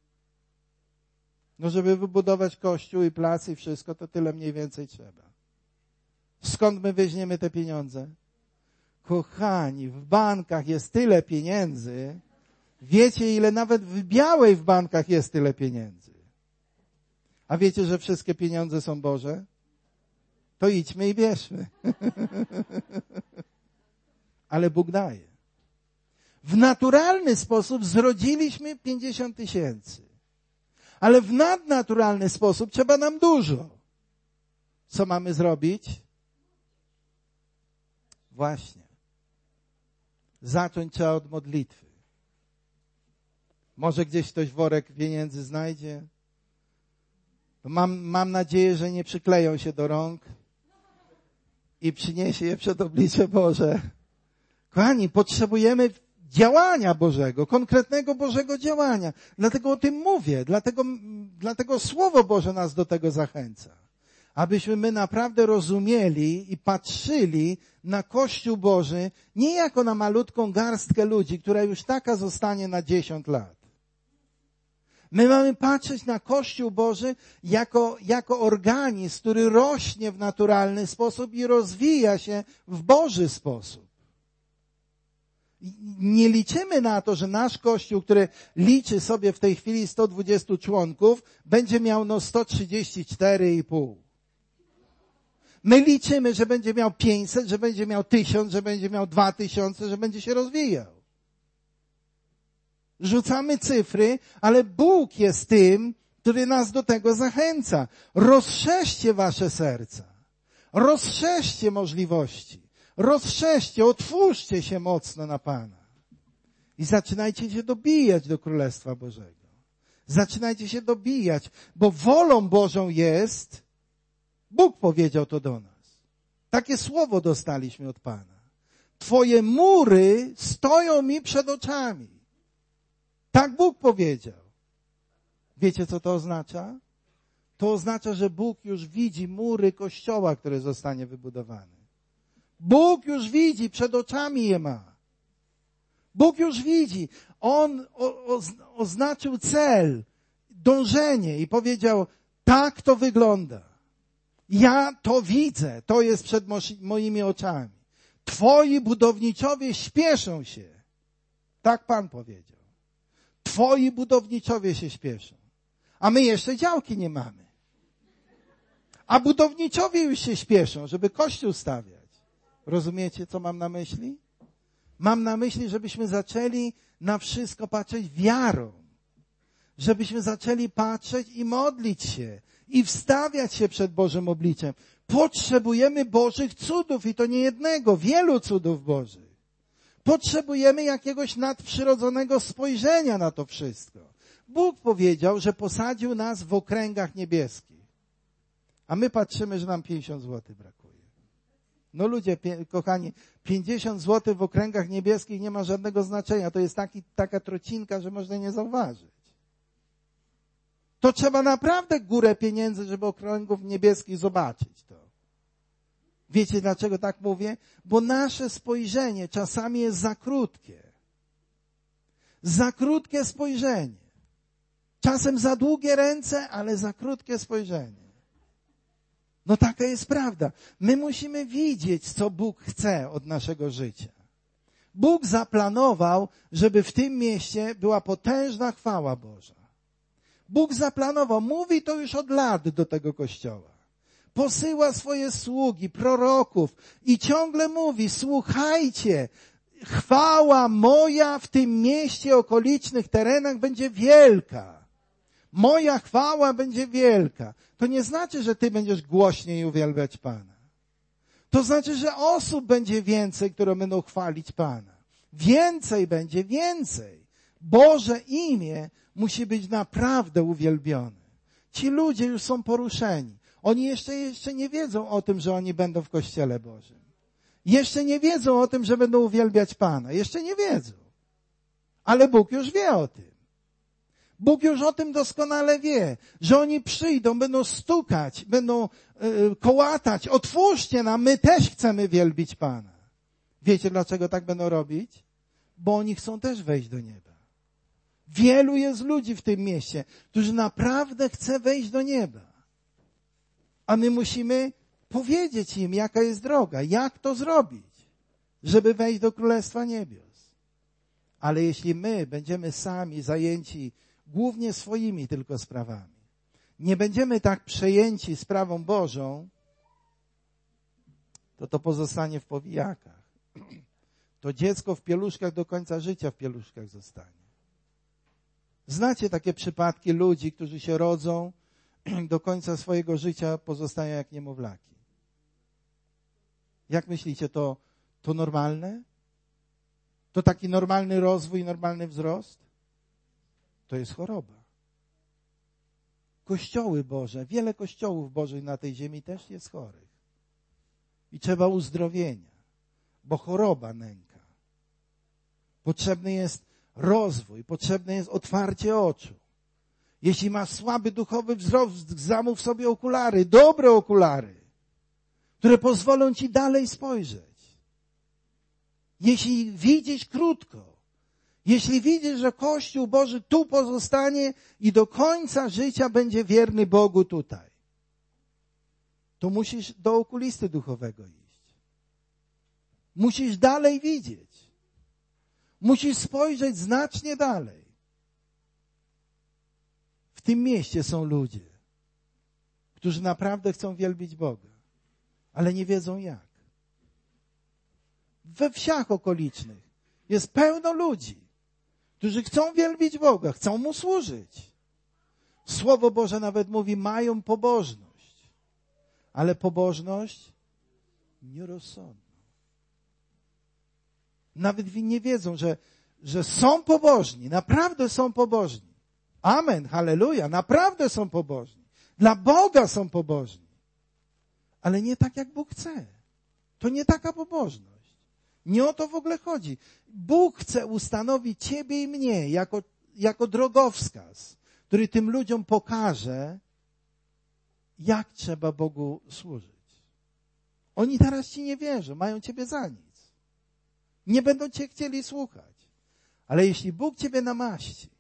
A: No żeby wybudować kościół i plac i wszystko, to tyle mniej więcej trzeba. Skąd my weźmiemy te pieniądze? Kochani, w bankach jest tyle pieniędzy. Wiecie, ile nawet w Białej w bankach jest tyle pieniędzy. A wiecie, że wszystkie pieniądze są Boże? To idźmy i bierzmy. Ale Bóg daje. W naturalny sposób zrodziliśmy pięćdziesiąt tysięcy. Ale w nadnaturalny sposób trzeba nam dużo. Co mamy zrobić? Właśnie. Zacząć trzeba od modlitwy. Może gdzieś ktoś worek pieniędzy znajdzie. Mam, mam nadzieję, że nie przykleją się do rąk i przyniesie je przed oblicze Boże. Kochani, potrzebujemy działania Bożego, konkretnego Bożego działania. Dlatego o tym mówię, dlatego, dlatego Słowo Boże nas do tego zachęca. Abyśmy my naprawdę rozumieli i patrzyli na Kościół Boży nie jako na malutką garstkę ludzi, która już taka zostanie na dziesiąt lat. My mamy patrzeć na Kościół Boży jako, jako organizm, który rośnie w naturalny sposób i rozwija się w Boży sposób. Nie liczymy na to, że nasz Kościół, który liczy sobie w tej chwili sto dwudziestu członków, będzie miał no sto trzydzieści cztery i pół. My liczymy, że będzie miał pięćset, że będzie miał tysiąc, że będzie miał dwa tysiące, że będzie się rozwijał. Rzucamy cyfry, ale Bóg jest tym, który nas do tego zachęca. Rozszerzcie wasze serca. Rozszerzcie możliwości. Rozszerzcie, otwórzcie się mocno na Pana. I zaczynajcie się dobijać do Królestwa Bożego. Zaczynajcie się dobijać, bo wolą Bożą jest, Bóg powiedział to do nas. Takie słowo dostaliśmy od Pana. Twoje mury stoją mi przed oczami. Tak Bóg powiedział. Wiecie, co to oznacza? To oznacza, że Bóg już widzi mury Kościoła, który zostanie wybudowany. Bóg już widzi, przed oczami je ma. Bóg już widzi. On o, o, oznaczył cel, dążenie i powiedział, tak to wygląda. Ja to widzę, to jest przed moimi oczami. Twoi budowniczowie śpieszą się. Tak Pan powiedział. Twoi budowniczowie się śpieszą. A my jeszcze działki nie mamy. A budowniczowie już się śpieszą, żeby kościół stawiać. Rozumiecie, co mam na myśli? Mam na myśli, żebyśmy zaczęli na wszystko patrzeć wiarą. Żebyśmy zaczęli patrzeć i modlić się. I wstawiać się przed Bożym obliczem. Potrzebujemy Bożych cudów i to nie jednego, wielu cudów Bożych. Potrzebujemy jakiegoś nadprzyrodzonego spojrzenia na to wszystko. Bóg powiedział, że posadził nas w okręgach niebieskich. A my patrzymy, że nam pięćdziesiąt złotych brakuje. No ludzie, pie, kochani, pięćdziesiąt złotych w okręgach niebieskich nie ma żadnego znaczenia. To jest taki, taka trocinka, że można nie zauważyć. To trzeba naprawdę górę pieniędzy, żeby okręgów niebieskich zobaczyć to. Wiecie, dlaczego tak mówię? Bo nasze spojrzenie czasami jest za krótkie. Za krótkie spojrzenie. Czasem za długie ręce, ale za krótkie spojrzenie. No taka jest prawda. My musimy widzieć, co Bóg chce od naszego życia. Bóg zaplanował, żeby w tym mieście była potężna chwała Boża. Bóg zaplanował, mówi to już od lat do tego kościoła. Posyła swoje sługi, proroków i ciągle mówi, słuchajcie, chwała moja w tym mieście, okolicznych terenach będzie wielka. Moja chwała będzie wielka. To nie znaczy, że ty będziesz głośniej uwielbiać Pana. To znaczy, że osób będzie więcej, które będą chwalić Pana. Więcej będzie, więcej. Boże imię musi być naprawdę uwielbione. Ci ludzie już są poruszeni. Oni jeszcze, jeszcze nie wiedzą o tym, że oni będą w Kościele Bożym. Jeszcze nie wiedzą o tym, że będą uwielbiać Pana. Jeszcze nie wiedzą. Ale Bóg już wie o tym. Bóg już o tym doskonale wie, że oni przyjdą, będą stukać, będą yy, kołatać. Otwórzcie nam, my też chcemy wielbić Pana. Wiecie, dlaczego tak będą robić? Bo oni chcą też wejść do nieba. Wielu jest ludzi w tym mieście, którzy naprawdę chcą wejść do nieba. A my musimy powiedzieć im, jaka jest droga, jak to zrobić, żeby wejść do Królestwa Niebios. Ale jeśli my będziemy sami zajęci głównie swoimi tylko sprawami, nie będziemy tak przejęci sprawą Bożą, to to pozostanie w powijakach. To dziecko w pieluszkach do końca życia w pieluszkach zostanie. Znacie takie przypadki ludzi, którzy się rodzą, do końca swojego życia pozostają jak niemowlaki. Jak myślicie, to, to normalne? To taki normalny rozwój, normalny wzrost? To jest choroba. Kościoły Boże, wiele kościołów Bożych na tej ziemi też jest chorych. I trzeba uzdrowienia, bo choroba nęka. Potrzebny jest rozwój, potrzebne jest otwarcie oczu. Jeśli masz słaby duchowy wzrok, zamów sobie okulary, dobre okulary, które pozwolą ci dalej spojrzeć. Jeśli widzisz krótko, jeśli widzisz, że Kościół Boży tu pozostanie i do końca życia będzie wierny Bogu tutaj, to musisz do okulisty duchowego iść. Musisz dalej widzieć. Musisz spojrzeć znacznie dalej. W tym mieście są ludzie, którzy naprawdę chcą wielbić Boga, ale nie wiedzą jak. We wsiach okolicznych jest pełno ludzi, którzy chcą wielbić Boga, chcą Mu służyć. Słowo Boże nawet mówi, mają pobożność, ale pobożność nierozsądną. Nawet nie wiedzą, że, że są pobożni, naprawdę są pobożni. Amen, halleluja, naprawdę są pobożni. Dla Boga są pobożni. Ale nie tak, jak Bóg chce. To nie taka pobożność. Nie o to w ogóle chodzi. Bóg chce ustanowić ciebie i mnie jako, jako drogowskaz, który tym ludziom pokaże, jak trzeba Bogu służyć. Oni teraz ci nie wierzą, mają ciebie za nic. Nie będą cię chcieli słuchać. Ale jeśli Bóg ciebie namaści,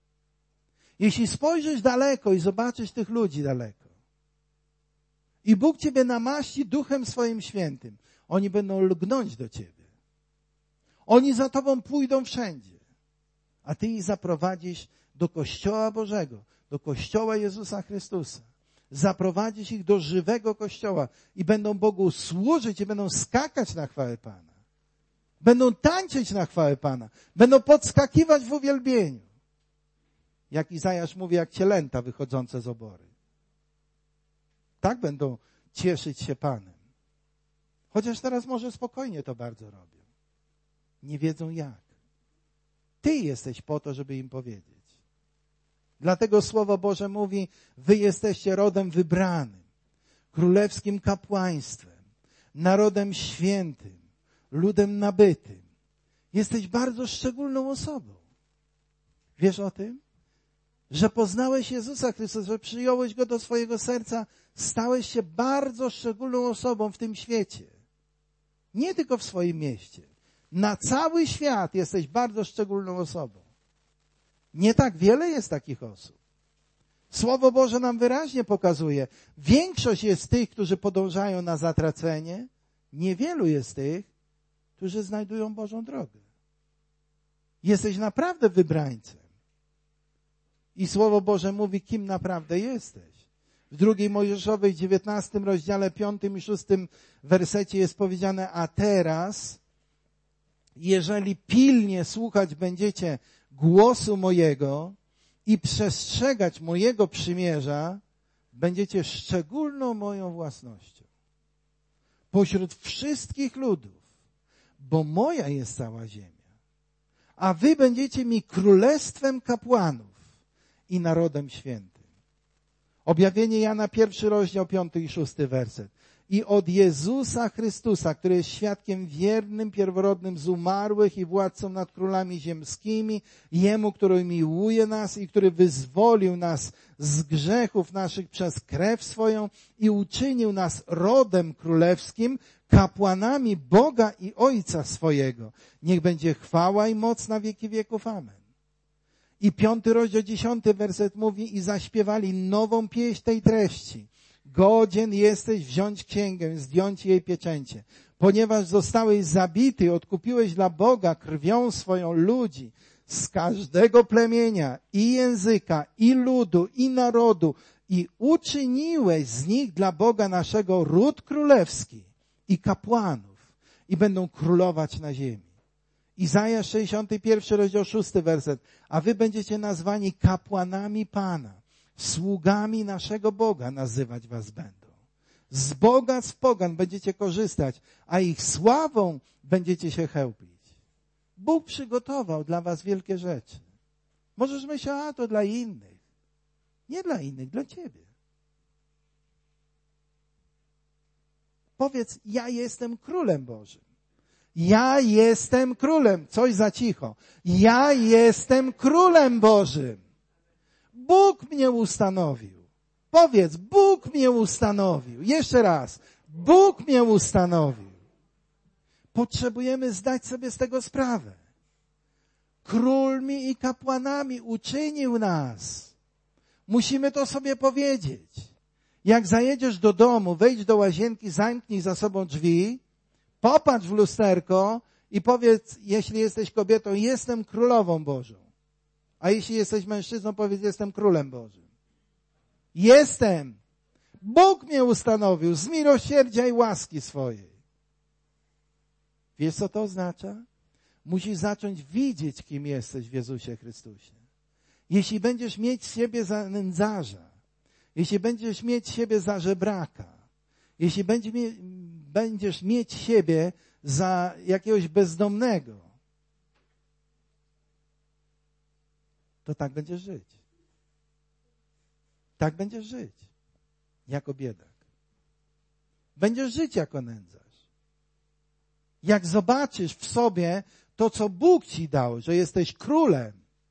A: jeśli spojrzysz daleko i zobaczysz tych ludzi daleko i Bóg ciebie namaści Duchem swoim Świętym, oni będą lgnąć do ciebie. Oni za tobą pójdą wszędzie, a ty ich zaprowadzisz do Kościoła Bożego, do Kościoła Jezusa Chrystusa. Zaprowadzisz ich do żywego Kościoła i będą Bogu służyć i będą skakać na chwałę Pana. Będą tańczyć na chwałę Pana. Będą podskakiwać w uwielbieniu. Jak Izajasz mówi, jak cielęta wychodzące z obory. Tak będą cieszyć się Panem. Chociaż teraz może spokojnie to bardzo robią. Nie wiedzą jak. Ty jesteś po to, żeby im powiedzieć. Dlatego Słowo Boże mówi, wy jesteście rodem wybranym, królewskim kapłaństwem, narodem świętym, ludem nabytym. Jesteś bardzo szczególną osobą. Wiesz o tym? Że poznałeś Jezusa Chrystusa, że przyjąłeś Go do swojego serca, stałeś się bardzo szczególną osobą w tym świecie. Nie tylko w swoim mieście. Na cały świat jesteś bardzo szczególną osobą. Nie tak wiele jest takich osób. Słowo Boże nam wyraźnie pokazuje. Większość jest tych, którzy podążają na zatracenie. Niewielu jest tych, którzy znajdują Bożą drogę. Jesteś naprawdę wybrańcem. I Słowo Boże mówi, kim naprawdę jesteś. W drugiej Mojżeszowej, dziewiętnastym rozdziale, piątym i szóstym wersecie jest powiedziane, a teraz, jeżeli pilnie słuchać będziecie głosu mojego i przestrzegać mojego przymierza, będziecie szczególną moją własnością pośród wszystkich ludów, bo moja jest cała ziemia. A wy będziecie mi królestwem kapłanów i narodem świętym. Objawienie Jana, pierwszy rozdział, piąty i szósty werset. I od Jezusa Chrystusa, który jest świadkiem wiernym, pierworodnym z umarłych i władcą nad królami ziemskimi, Jemu, który miłuje nas i który wyzwolił nas z grzechów naszych przez krew swoją i uczynił nas rodem królewskim, kapłanami Boga i Ojca swojego. Niech będzie chwała i moc na wieki wieków. Amen. I piąty rozdział, dziesiąty werset mówi, i zaśpiewali nową pieśń tej treści. Godzien jesteś wziąć księgę, zdjąć jej pieczęcie, ponieważ zostałeś zabity i odkupiłeś dla Boga krwią swoją ludzi z każdego plemienia i języka, i ludu, i narodu i uczyniłeś z nich dla Boga naszego ród królewski i kapłanów i będą królować na ziemi. Izajasz sześćdziesiąty pierwszy rozdział, szósty werset. A wy będziecie nazwani kapłanami Pana, sługami naszego Boga nazywać was będą. Z bogactw pogan będziecie korzystać, a ich sławą będziecie się chełpić. Bóg przygotował dla was wielkie rzeczy. Możesz myśleć, a to dla innych. Nie dla innych, dla ciebie. Powiedz, ja jestem Królem Bożym. Ja jestem królem. Coś za cicho. Ja jestem królem Bożym. Bóg mnie ustanowił. Powiedz, Bóg mnie ustanowił. Jeszcze raz. Bóg mnie ustanowił. Potrzebujemy zdać sobie z tego sprawę. Królmi i kapłanami uczynił nas. Musimy to sobie powiedzieć. Jak zajedziesz do domu, wejdź do łazienki, zamknij za sobą drzwi, popatrz w lusterko i powiedz, jeśli jesteś kobietą, jestem królową Bożą. A jeśli jesteś mężczyzną, powiedz, jestem królem Bożym. Jestem. Bóg mnie ustanowił z miłosierdzia i łaski swojej. Wiesz, co to oznacza? Musisz zacząć widzieć, kim jesteś w Jezusie Chrystusie. Jeśli będziesz mieć siebie za nędzarza, jeśli będziesz mieć siebie za żebraka, jeśli będziesz mieć siebie za jakiegoś bezdomnego, to tak będziesz żyć. Tak będziesz żyć. Jako biedak. Będziesz żyć jako nędzarz. Jak zobaczysz w sobie to, co Bóg ci dał, że jesteś królem,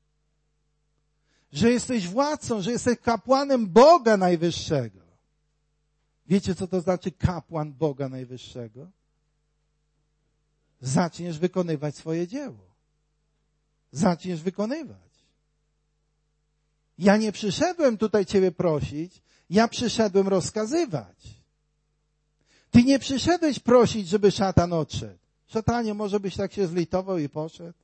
A: że jesteś władcą, że jesteś kapłanem Boga Najwyższego. Wiecie, co to znaczy kapłan Boga Najwyższego? Zaczniesz wykonywać swoje dzieło. Zaczniesz wykonywać. Ja nie przyszedłem tutaj ciebie prosić, ja przyszedłem rozkazywać. Ty nie przyszedłeś prosić, żeby szatan odszedł. Szatanie, może byś tak się zlitował i poszedł?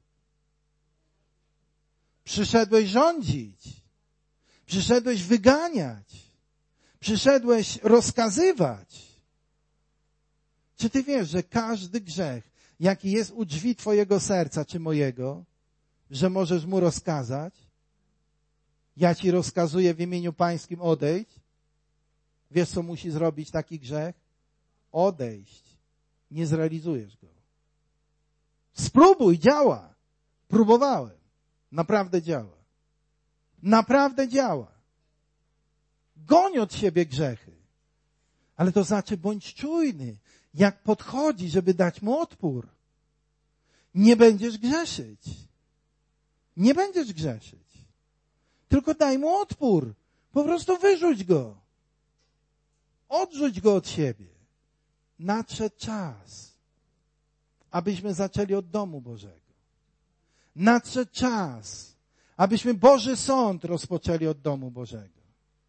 A: Przyszedłeś rządzić. Przyszedłeś wyganiać. Przyszedłeś rozkazywać. Czy ty wiesz, że każdy grzech, jaki jest u drzwi twojego serca czy mojego, że możesz mu rozkazać? Ja ci rozkazuję w imieniu Pańskim odejdź. Wiesz, co musi zrobić taki grzech? Odejść. Nie zrealizujesz go. Spróbuj, działa. Próbowałem. Naprawdę działa. Naprawdę działa. Goń od siebie grzechy. Ale to znaczy bądź czujny, jak podchodzi, żeby dać mu odpór. Nie będziesz grzeszyć. Nie będziesz grzeszyć. Tylko daj mu odpór. Po prostu wyrzuć go. Odrzuć go od siebie. Nadszedł czas, abyśmy zaczęli od domu Bożego. Nadszedł czas, abyśmy Boży Sąd rozpoczęli od domu Bożego.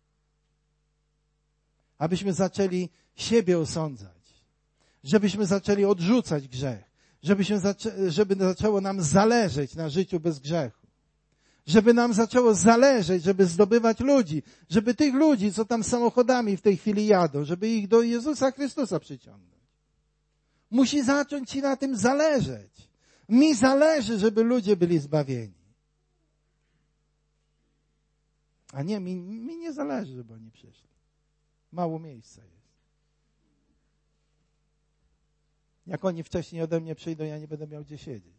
A: Abyśmy zaczęli siebie osądzać. Żebyśmy zaczęli odrzucać grzech. Żebyśmy zaczę- żeby zaczęło nam zależeć na życiu bez grzechu. Żeby nam zaczęło zależeć, żeby zdobywać ludzi. Żeby tych ludzi, co tam samochodami w tej chwili jadą, żeby ich do Jezusa Chrystusa przyciągnąć. Musi zacząć ci na tym zależeć. Mi zależy, żeby ludzie byli zbawieni. A nie, mi, mi nie zależy, żeby oni przyszli. Mało miejsca jest. Jak oni wcześniej ode mnie przyjdą, ja nie będę miał gdzie siedzieć.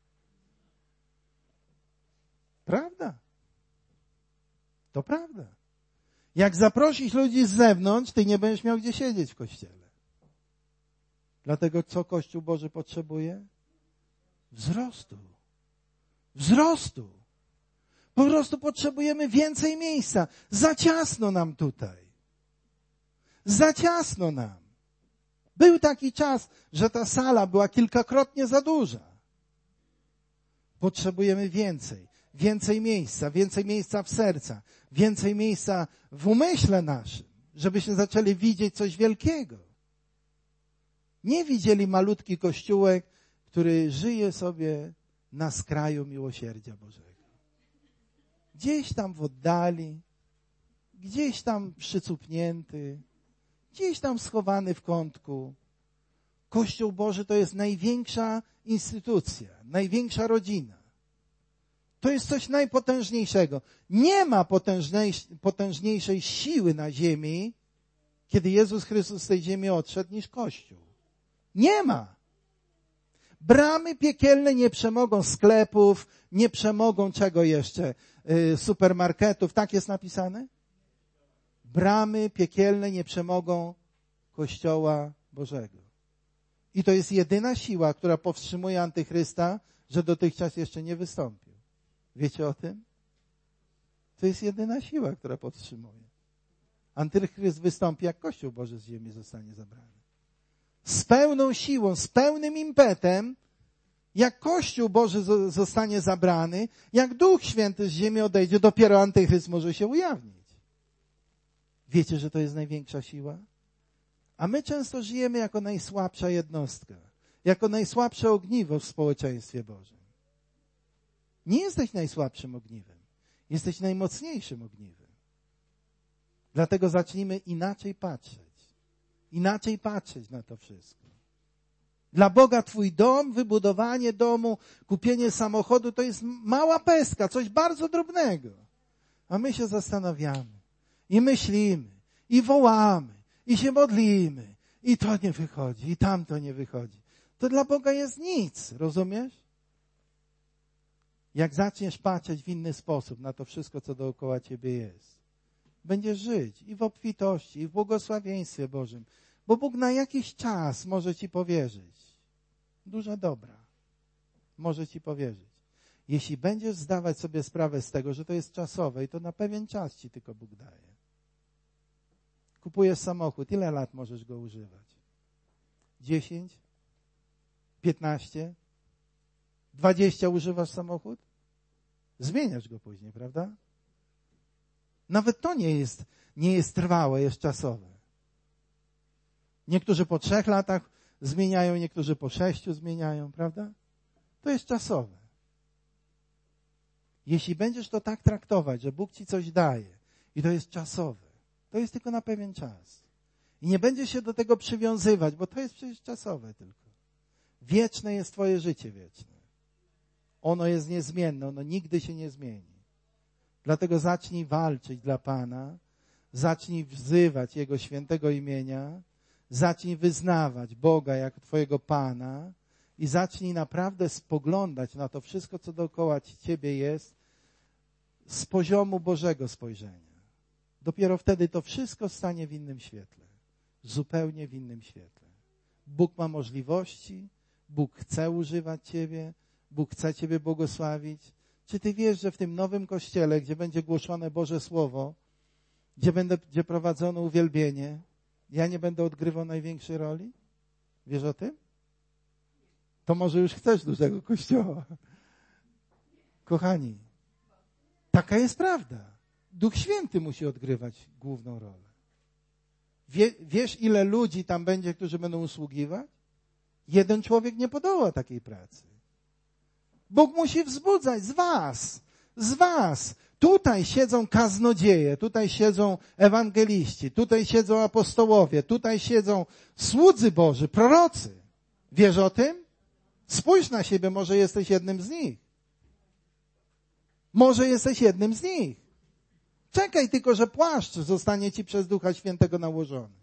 A: Prawda. To prawda. Jak zaprosisz ludzi z zewnątrz, ty nie będziesz miał gdzie siedzieć w kościele. Dlatego co Kościół Boży potrzebuje? Wzrostu. Wzrostu. Po prostu potrzebujemy więcej miejsca. Za ciasno nam tutaj. Za ciasno nam. Był taki czas, że ta sala była kilkakrotnie za duża. Potrzebujemy więcej. Więcej miejsca, więcej miejsca w serca, więcej miejsca w umyśle naszym, żebyśmy zaczęli widzieć coś wielkiego. Nie widzieli malutki kościółek, który żyje sobie na skraju miłosierdzia Bożego. Gdzieś tam w oddali, gdzieś tam przycupnięty, gdzieś tam schowany w kątku. Kościół Boży to jest największa instytucja, największa rodzina. To jest coś najpotężniejszego. Nie ma potężniejszej siły na ziemi, kiedy Jezus Chrystus z tej ziemi odszedł, niż Kościół. Nie ma. Bramy piekielne nie przemogą sklepów, nie przemogą czego jeszcze? Yy, supermarketów. Tak jest napisane? Bramy piekielne nie przemogą Kościoła Bożego. I to jest jedyna siła, która powstrzymuje antychrysta, że dotychczas jeszcze nie wystąpił. Wiecie o tym? To jest jedyna siła, która powstrzymuje. Antychryst wystąpi, jak Kościół Boży z ziemi zostanie zabrany. Z pełną siłą, z pełnym impetem, jak Kościół Boży zostanie zabrany, jak Duch Święty z ziemi odejdzie, dopiero antychryst może się ujawnić. Wiecie, że to jest największa siła? A my często żyjemy jako najsłabsza jednostka, jako najsłabsze ogniwo w społeczeństwie Bożym. Nie jesteś najsłabszym ogniwem, jesteś najmocniejszym ogniwem. Dlatego zacznijmy inaczej patrzeć. Inaczej patrzeć na to wszystko. Dla Boga twój dom, wybudowanie domu, kupienie samochodu to jest mała pestka, coś bardzo drobnego. A my się zastanawiamy i myślimy i wołamy i się modlimy i to nie wychodzi i tamto nie wychodzi. To dla Boga jest nic, rozumiesz? Jak zaczniesz patrzeć w inny sposób na to wszystko, co dookoła ciebie jest, będziesz żyć i w obfitości, i w błogosławieństwie Bożym, bo Bóg na jakiś czas może ci powierzyć. Duża dobra. Może ci powierzyć. Jeśli będziesz zdawać sobie sprawę z tego, że to jest czasowe i to na pewien czas ci tylko Bóg daje. Kupujesz samochód. Ile lat możesz go używać? Dziesięć? Piętnaście? Dwadzieścia używasz samochód? Zmieniasz go później, prawda? Nawet to nie jest, nie jest trwałe, jest czasowe. Niektórzy po trzech latach zmieniają, niektórzy po sześciu zmieniają, prawda? To jest czasowe. Jeśli będziesz to tak traktować, że Bóg ci coś daje i to jest czasowe, to jest tylko na pewien czas. I nie będziesz się do tego przywiązywać, bo to jest przecież czasowe tylko. Wieczne jest twoje życie wieczne. Ono jest niezmienne, ono nigdy się nie zmieni. Dlatego zacznij walczyć dla Pana, zacznij wzywać Jego świętego imienia, zacznij wyznawać Boga jako twojego Pana i zacznij naprawdę spoglądać na to wszystko, co dookoła ciebie jest, z poziomu Bożego spojrzenia. Dopiero wtedy to wszystko stanie w innym świetle. Zupełnie w innym świetle. Bóg ma możliwości, Bóg chce używać ciebie, Bóg chce ciebie błogosławić. Czy ty wiesz, że w tym nowym kościele, gdzie będzie głoszone Boże Słowo, gdzie będzie gdzie prowadzono uwielbienie, ja nie będę odgrywał największej roli? Wiesz o tym? To może już chcesz dużego kościoła. Kochani, taka jest prawda. Duch Święty musi odgrywać główną rolę. Wie, wiesz, ile ludzi tam będzie, którzy będą usługiwać? Jeden człowiek nie podoła takiej pracy. Bóg musi wzbudzać z was, z was. Tutaj siedzą kaznodzieje, tutaj siedzą ewangeliści, tutaj siedzą apostołowie, tutaj siedzą słudzy Boży, prorocy. Wiesz o tym? Spójrz na siebie, może jesteś jednym z nich. Może jesteś jednym z nich. Czekaj tylko, że płaszcz zostanie ci przez Ducha Świętego nałożony.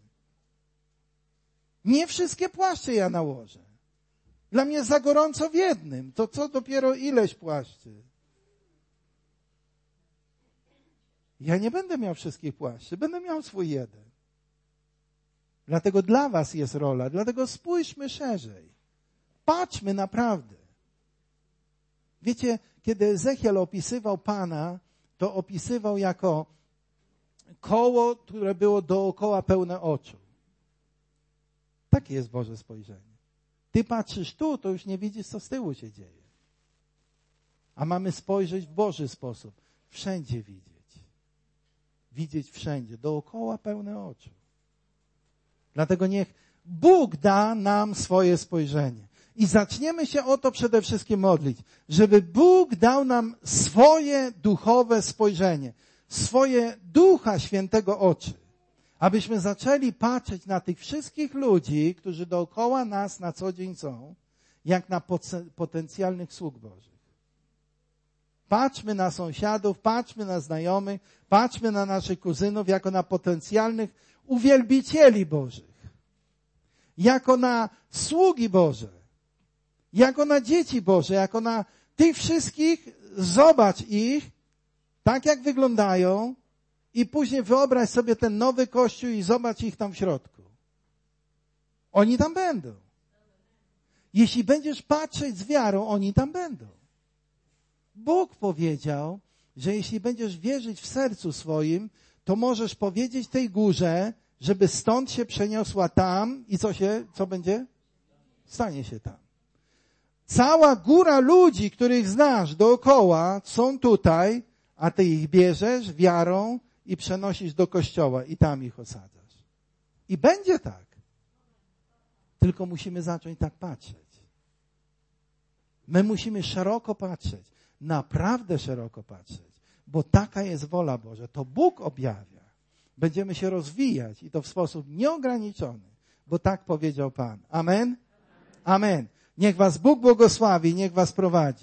A: Nie wszystkie płaszcze ja nałożę. Dla mnie za gorąco w jednym. To co dopiero ileś płaszczy. Ja nie będę miał wszystkich płaszczy. Będę miał swój jeden. Dlatego dla was jest rola. Dlatego spójrzmy szerzej. Patrzmy naprawdę. Wiecie, kiedy Ezechiel opisywał Pana, to opisywał jako koło, które było dookoła pełne oczu. Takie jest Boże spojrzenie. Ty patrzysz tu, to już nie widzisz, co z tyłu się dzieje. A mamy spojrzeć w Boży sposób. Wszędzie widzieć. Widzieć wszędzie. Dookoła pełne oczu. Dlatego niech Bóg da nam swoje spojrzenie. I zaczniemy się o to przede wszystkim modlić. Żeby Bóg dał nam swoje duchowe spojrzenie. Swoje Ducha Świętego oczy. Abyśmy zaczęli patrzeć na tych wszystkich ludzi, którzy dookoła nas na co dzień są, jak na potencjalnych sług Bożych. Patrzmy na sąsiadów, patrzmy na znajomych, patrzmy na naszych kuzynów jako na potencjalnych uwielbicieli Bożych. Jako na sługi Boże. Jako na dzieci Boże, jako na tych wszystkich, zobacz ich, tak jak wyglądają, i później wyobraź sobie ten nowy kościół i zobacz ich tam w środku. Oni tam będą. Jeśli będziesz patrzeć z wiarą, oni tam będą. Bóg powiedział, że jeśli będziesz wierzyć w sercu swoim, to możesz powiedzieć tej górze, żeby stąd się przeniosła tam i co się, co będzie? Stanie się tam. Cała góra ludzi, których znasz dookoła, są tutaj, a ty ich bierzesz wiarą i przenosisz do kościoła i tam ich osadzasz. I będzie tak. Tylko musimy zacząć tak patrzeć. My musimy szeroko patrzeć. Naprawdę szeroko patrzeć. Bo taka jest wola Boża. To Bóg objawia. Będziemy się rozwijać i to w sposób nieograniczony. Bo tak powiedział Pan. Amen? Amen. Niech was Bóg błogosławi, niech was prowadzi.